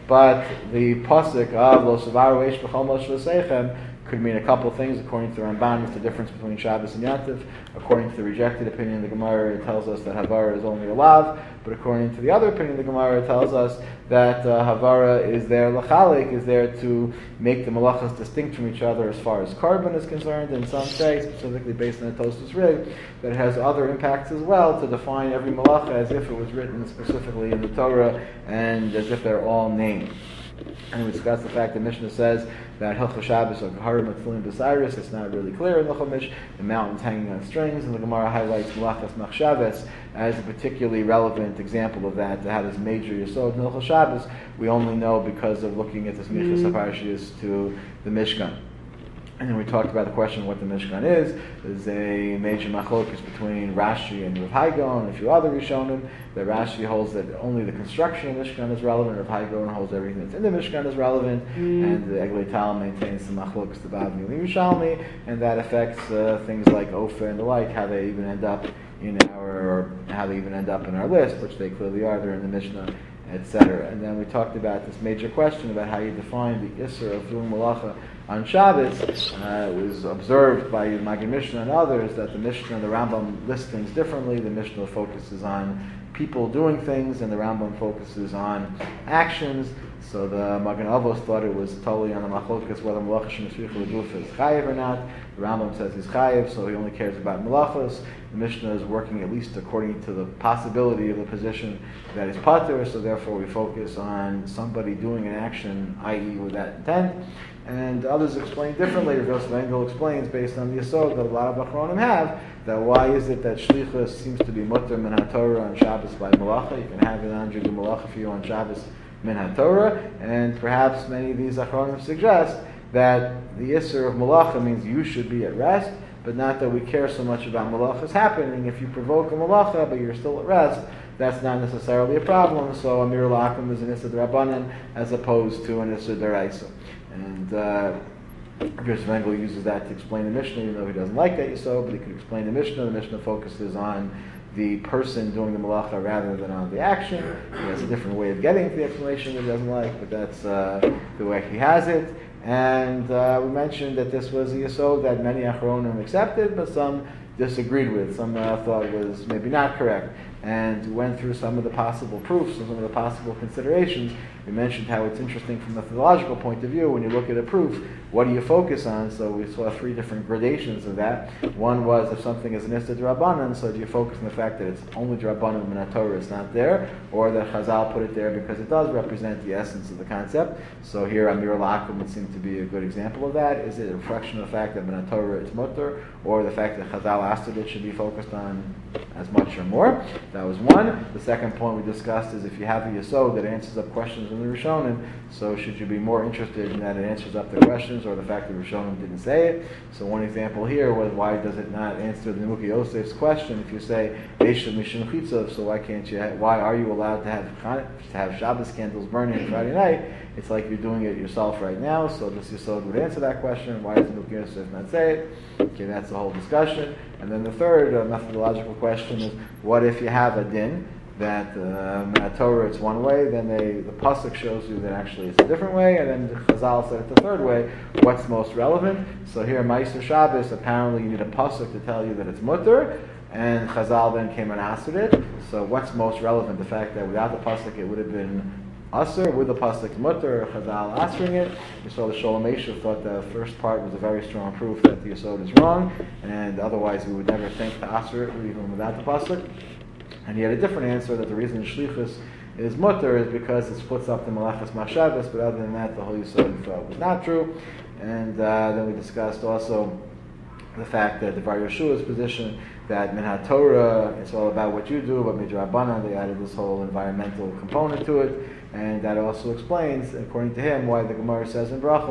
but the pasuk of Lo Savaru Eish B'chol Moshe V'Seichem could mean a couple things. According to the Ramban, it's the difference between Shabbos and Yantiv. According to the rejected opinion of the Gemara, it tells us that Havara is only a lav. But according to the other opinion of the Gemara, it tells us that uh, Havara is there, Lachalik, is there to make the malachas distinct from each other as far as carbon is concerned. And some say, specifically based on the Tosfos Rig, that it has other impacts as well to define every malacha as if it was written specifically in the Torah and as if they're all named. And we discussed the fact that Mishnah says that Hilchos Shabbos or Geharim Matfilim B'Sairis, it's not really clear in the Chumash, the mountains hanging on strings, and the Gemara highlights Malachas Machshavos as a particularly relevant example of that, to have this major Yesod in Hilchos Shabbos. We only know because of looking at this Michas HaParashiyos to the Mishkan. And then we talked about the question of what the Mishkan is. There's a major machlokes between Rashi and Rav Hai Gaon and a few other Rishonim. That Rashi holds that only the construction of Mishkan is relevant. Rav Hai Gaon holds everything that's in the Mishkan is relevant. Mm. And the Eglei Tal maintains the machlokes, the Bavli and the Yerushalmi, and that affects uh, things like Ofer and the like, how they even end up in our, or how they even end up in our list, which they clearly are. They're in the Mishnah, et cetera. And then we talked about this major question about how you define the Isser of doing Malacha on Shabbos. Uh, it was observed by Maggid Mishnah and others that the Mishnah and the Rambam list things differently. The Mishnah focuses on people doing things, and the Rambam focuses on actions. So the Magen Avos thought it was totally on the machlokas whether Malacha Shemeshricha L'Guf is chayiv or not. The Rambam says he's chayiv, so he only cares about Malachos. The Mishnah is working at least according to the possibility of the position that is pater, so therefore we focus on somebody doing an action, that is with that intent. And others explain differently. Rav Yosef Engel explains, based on the Yesod that a lot of Achronim have, that why is it that Shlichus seems to be mutter min HaTorah on Shabbos by Malacha? You can have it on Judu Malacha for you on Shabbos min HaTorah, and perhaps many of these Achronim suggest that the Isser of Malacha means you should be at rest, but not that we care so much about Malachas happening. If you provoke a Malacha but you're still at rest, that's not necessarily a problem. So Amir Lakum is an Issa D'Rabbanan as opposed to an Issa D'Oraisa. And uh, Yosef Engel uses that to explain the Mishnah, even though he doesn't like that Yisod, but he could explain the Mishnah. The Mishnah focuses on the person doing the Malacha rather than on the action. He has a different way of getting to the explanation that he doesn't like, but that's uh, the way he has it. And uh, we mentioned that this was a Yisod that many Achronim accepted, but some disagreed with. Some uh, thought was maybe not correct. And went through some of the possible proofs and some of the possible considerations. We mentioned how it's interesting from a methodological point of view. When you look at a proof, what do you focus on? So we saw three different gradations of that. One was if something is an Issa D'Rabbanan, so do you focus on the fact that it's only D'Rabbanan min HaTorah, it's not there, or that Chazal put it there because it does represent the essence of the concept. So here Amir Lakum would seem to be a good example of that. Is it a reflection of the fact that min HaTorah is mutter, or the fact that Chazal asked it should be focused on as much or more? That was one. The second point we discussed is if you have a Yesod that answers up questions in the Rishonim, so should you be more interested in that it answers up the questions or the fact that Rishonim didn't say it? So one example here was why does it not answer the Nimuki Yosef's question if you say Eishav Mishum Chitzov, so why can't you? Ha- why are you allowed to have to have Shabbos candles burning Friday night? It's like you're doing it yourself right now. So this Yesod would answer that question. Why does Nimuki Yosef not say it? Okay, that's the whole discussion. And then the third uh, methodological question is, what if you have a din that um, at Torah it's one way, then they, the pasuk shows you that actually it's a different way, and then the Chazal said it the third way. What's most relevant? So here, Ma'aser Shabbos, apparently you need a pasuk to tell you that it's mutter, and Chazal then came and answered it. So what's most relevant? The fact that without the pasuk it would have been Asr, with the pasuk mutter, Chazal answering it. We saw the Sholem Eshev thought the first part was a very strong proof that the Yesod is wrong, and otherwise we would never think to Asr it even without the pasuk. And he had a different answer that the reason Shlichus is mutter is because it splits up the Malachas Machshavos, but other than that the whole Yesod thought was not true. And uh, then we discussed also the fact that the Bar Yeshua's position that Min HaTorah, it's all about what you do, but Midrabanan, they added this whole environmental component to it. And that also explains, according to him, why the Gemara says in Brachos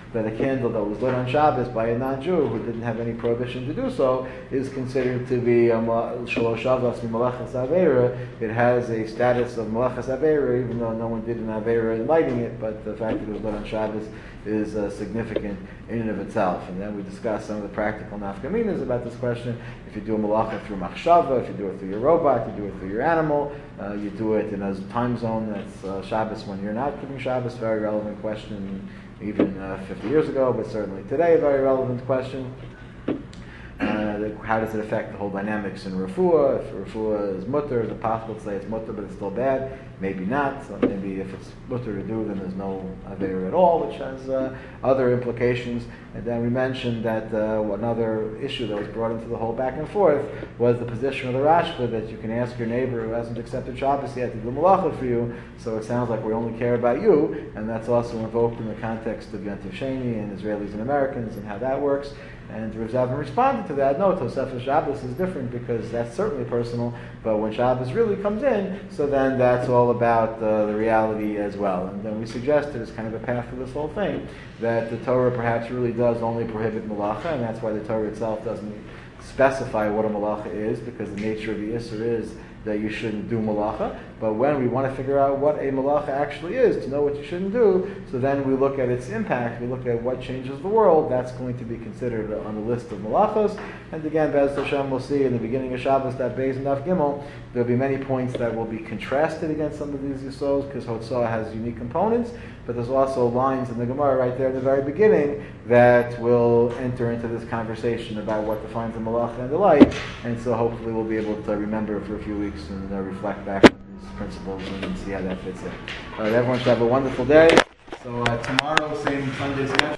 that a candle that was lit on Shabbos by a non-Jew who didn't have any prohibition to do so is considered to be a shalosh shavas malachas aveira. It has a status of malachas aveira, even though no one did an aveira in lighting it, but the fact that it was lit on Shabbos is uh, significant in and of itself. And then we discussed some of the practical nafkaminas about this question. If you do a malacha through machshava, if you do it through your robot, you do it through your animal, uh, you do it in a time zone that's uh, Shabbos when you're not keeping Shabbos, very relevant question even uh, fifty years ago, but certainly today a very relevant question. Uh, how does it affect the whole dynamics in refuah? If refuah is mutter, is it possible to say it's mutter but it's still bad? Maybe not. So maybe if it's mutter to do, then there's no aver at all, which has uh, other implications. And then we mentioned that uh, another issue that was brought into the whole back and forth was the position of the Rashba, that you can ask your neighbor who hasn't accepted Shabbos yet to do malacha for you, so it sounds like we only care about you, and that's also invoked in the context of Yontif Sheni and Israelis and Americans and how that works. And Rav Zavin responded to that, no, Tosefes Shabbos is different because that's certainly personal, but when Shabbos really comes in, so then that's all about uh, the reality as well. And then we suggested as kind of a path for this whole thing, that the Torah perhaps really does only prohibit malacha, and that's why the Torah itself doesn't specify what a malacha is, because the nature of the Isser is that you shouldn't do malacha. But when we want to figure out what a malacha actually is, to know what you shouldn't do, so then we look at its impact, we look at what changes the world, that's going to be considered on the list of malachos. And again, Be'ez Hashem, we'll see in the beginning of Shabbos, that Beis and Daf Gimel, there'll be many points that will be contrasted against some of these yisods, because Hotzah has unique components, but there's also lines in the Gemara right there in the very beginning that will enter into this conversation about what defines a malacha and the like, and so hopefully we'll be able to remember for a few weeks and uh, reflect back on these principles and see how that fits in. All right, everyone should have a wonderful day. So uh, tomorrow, same Sunday schedule.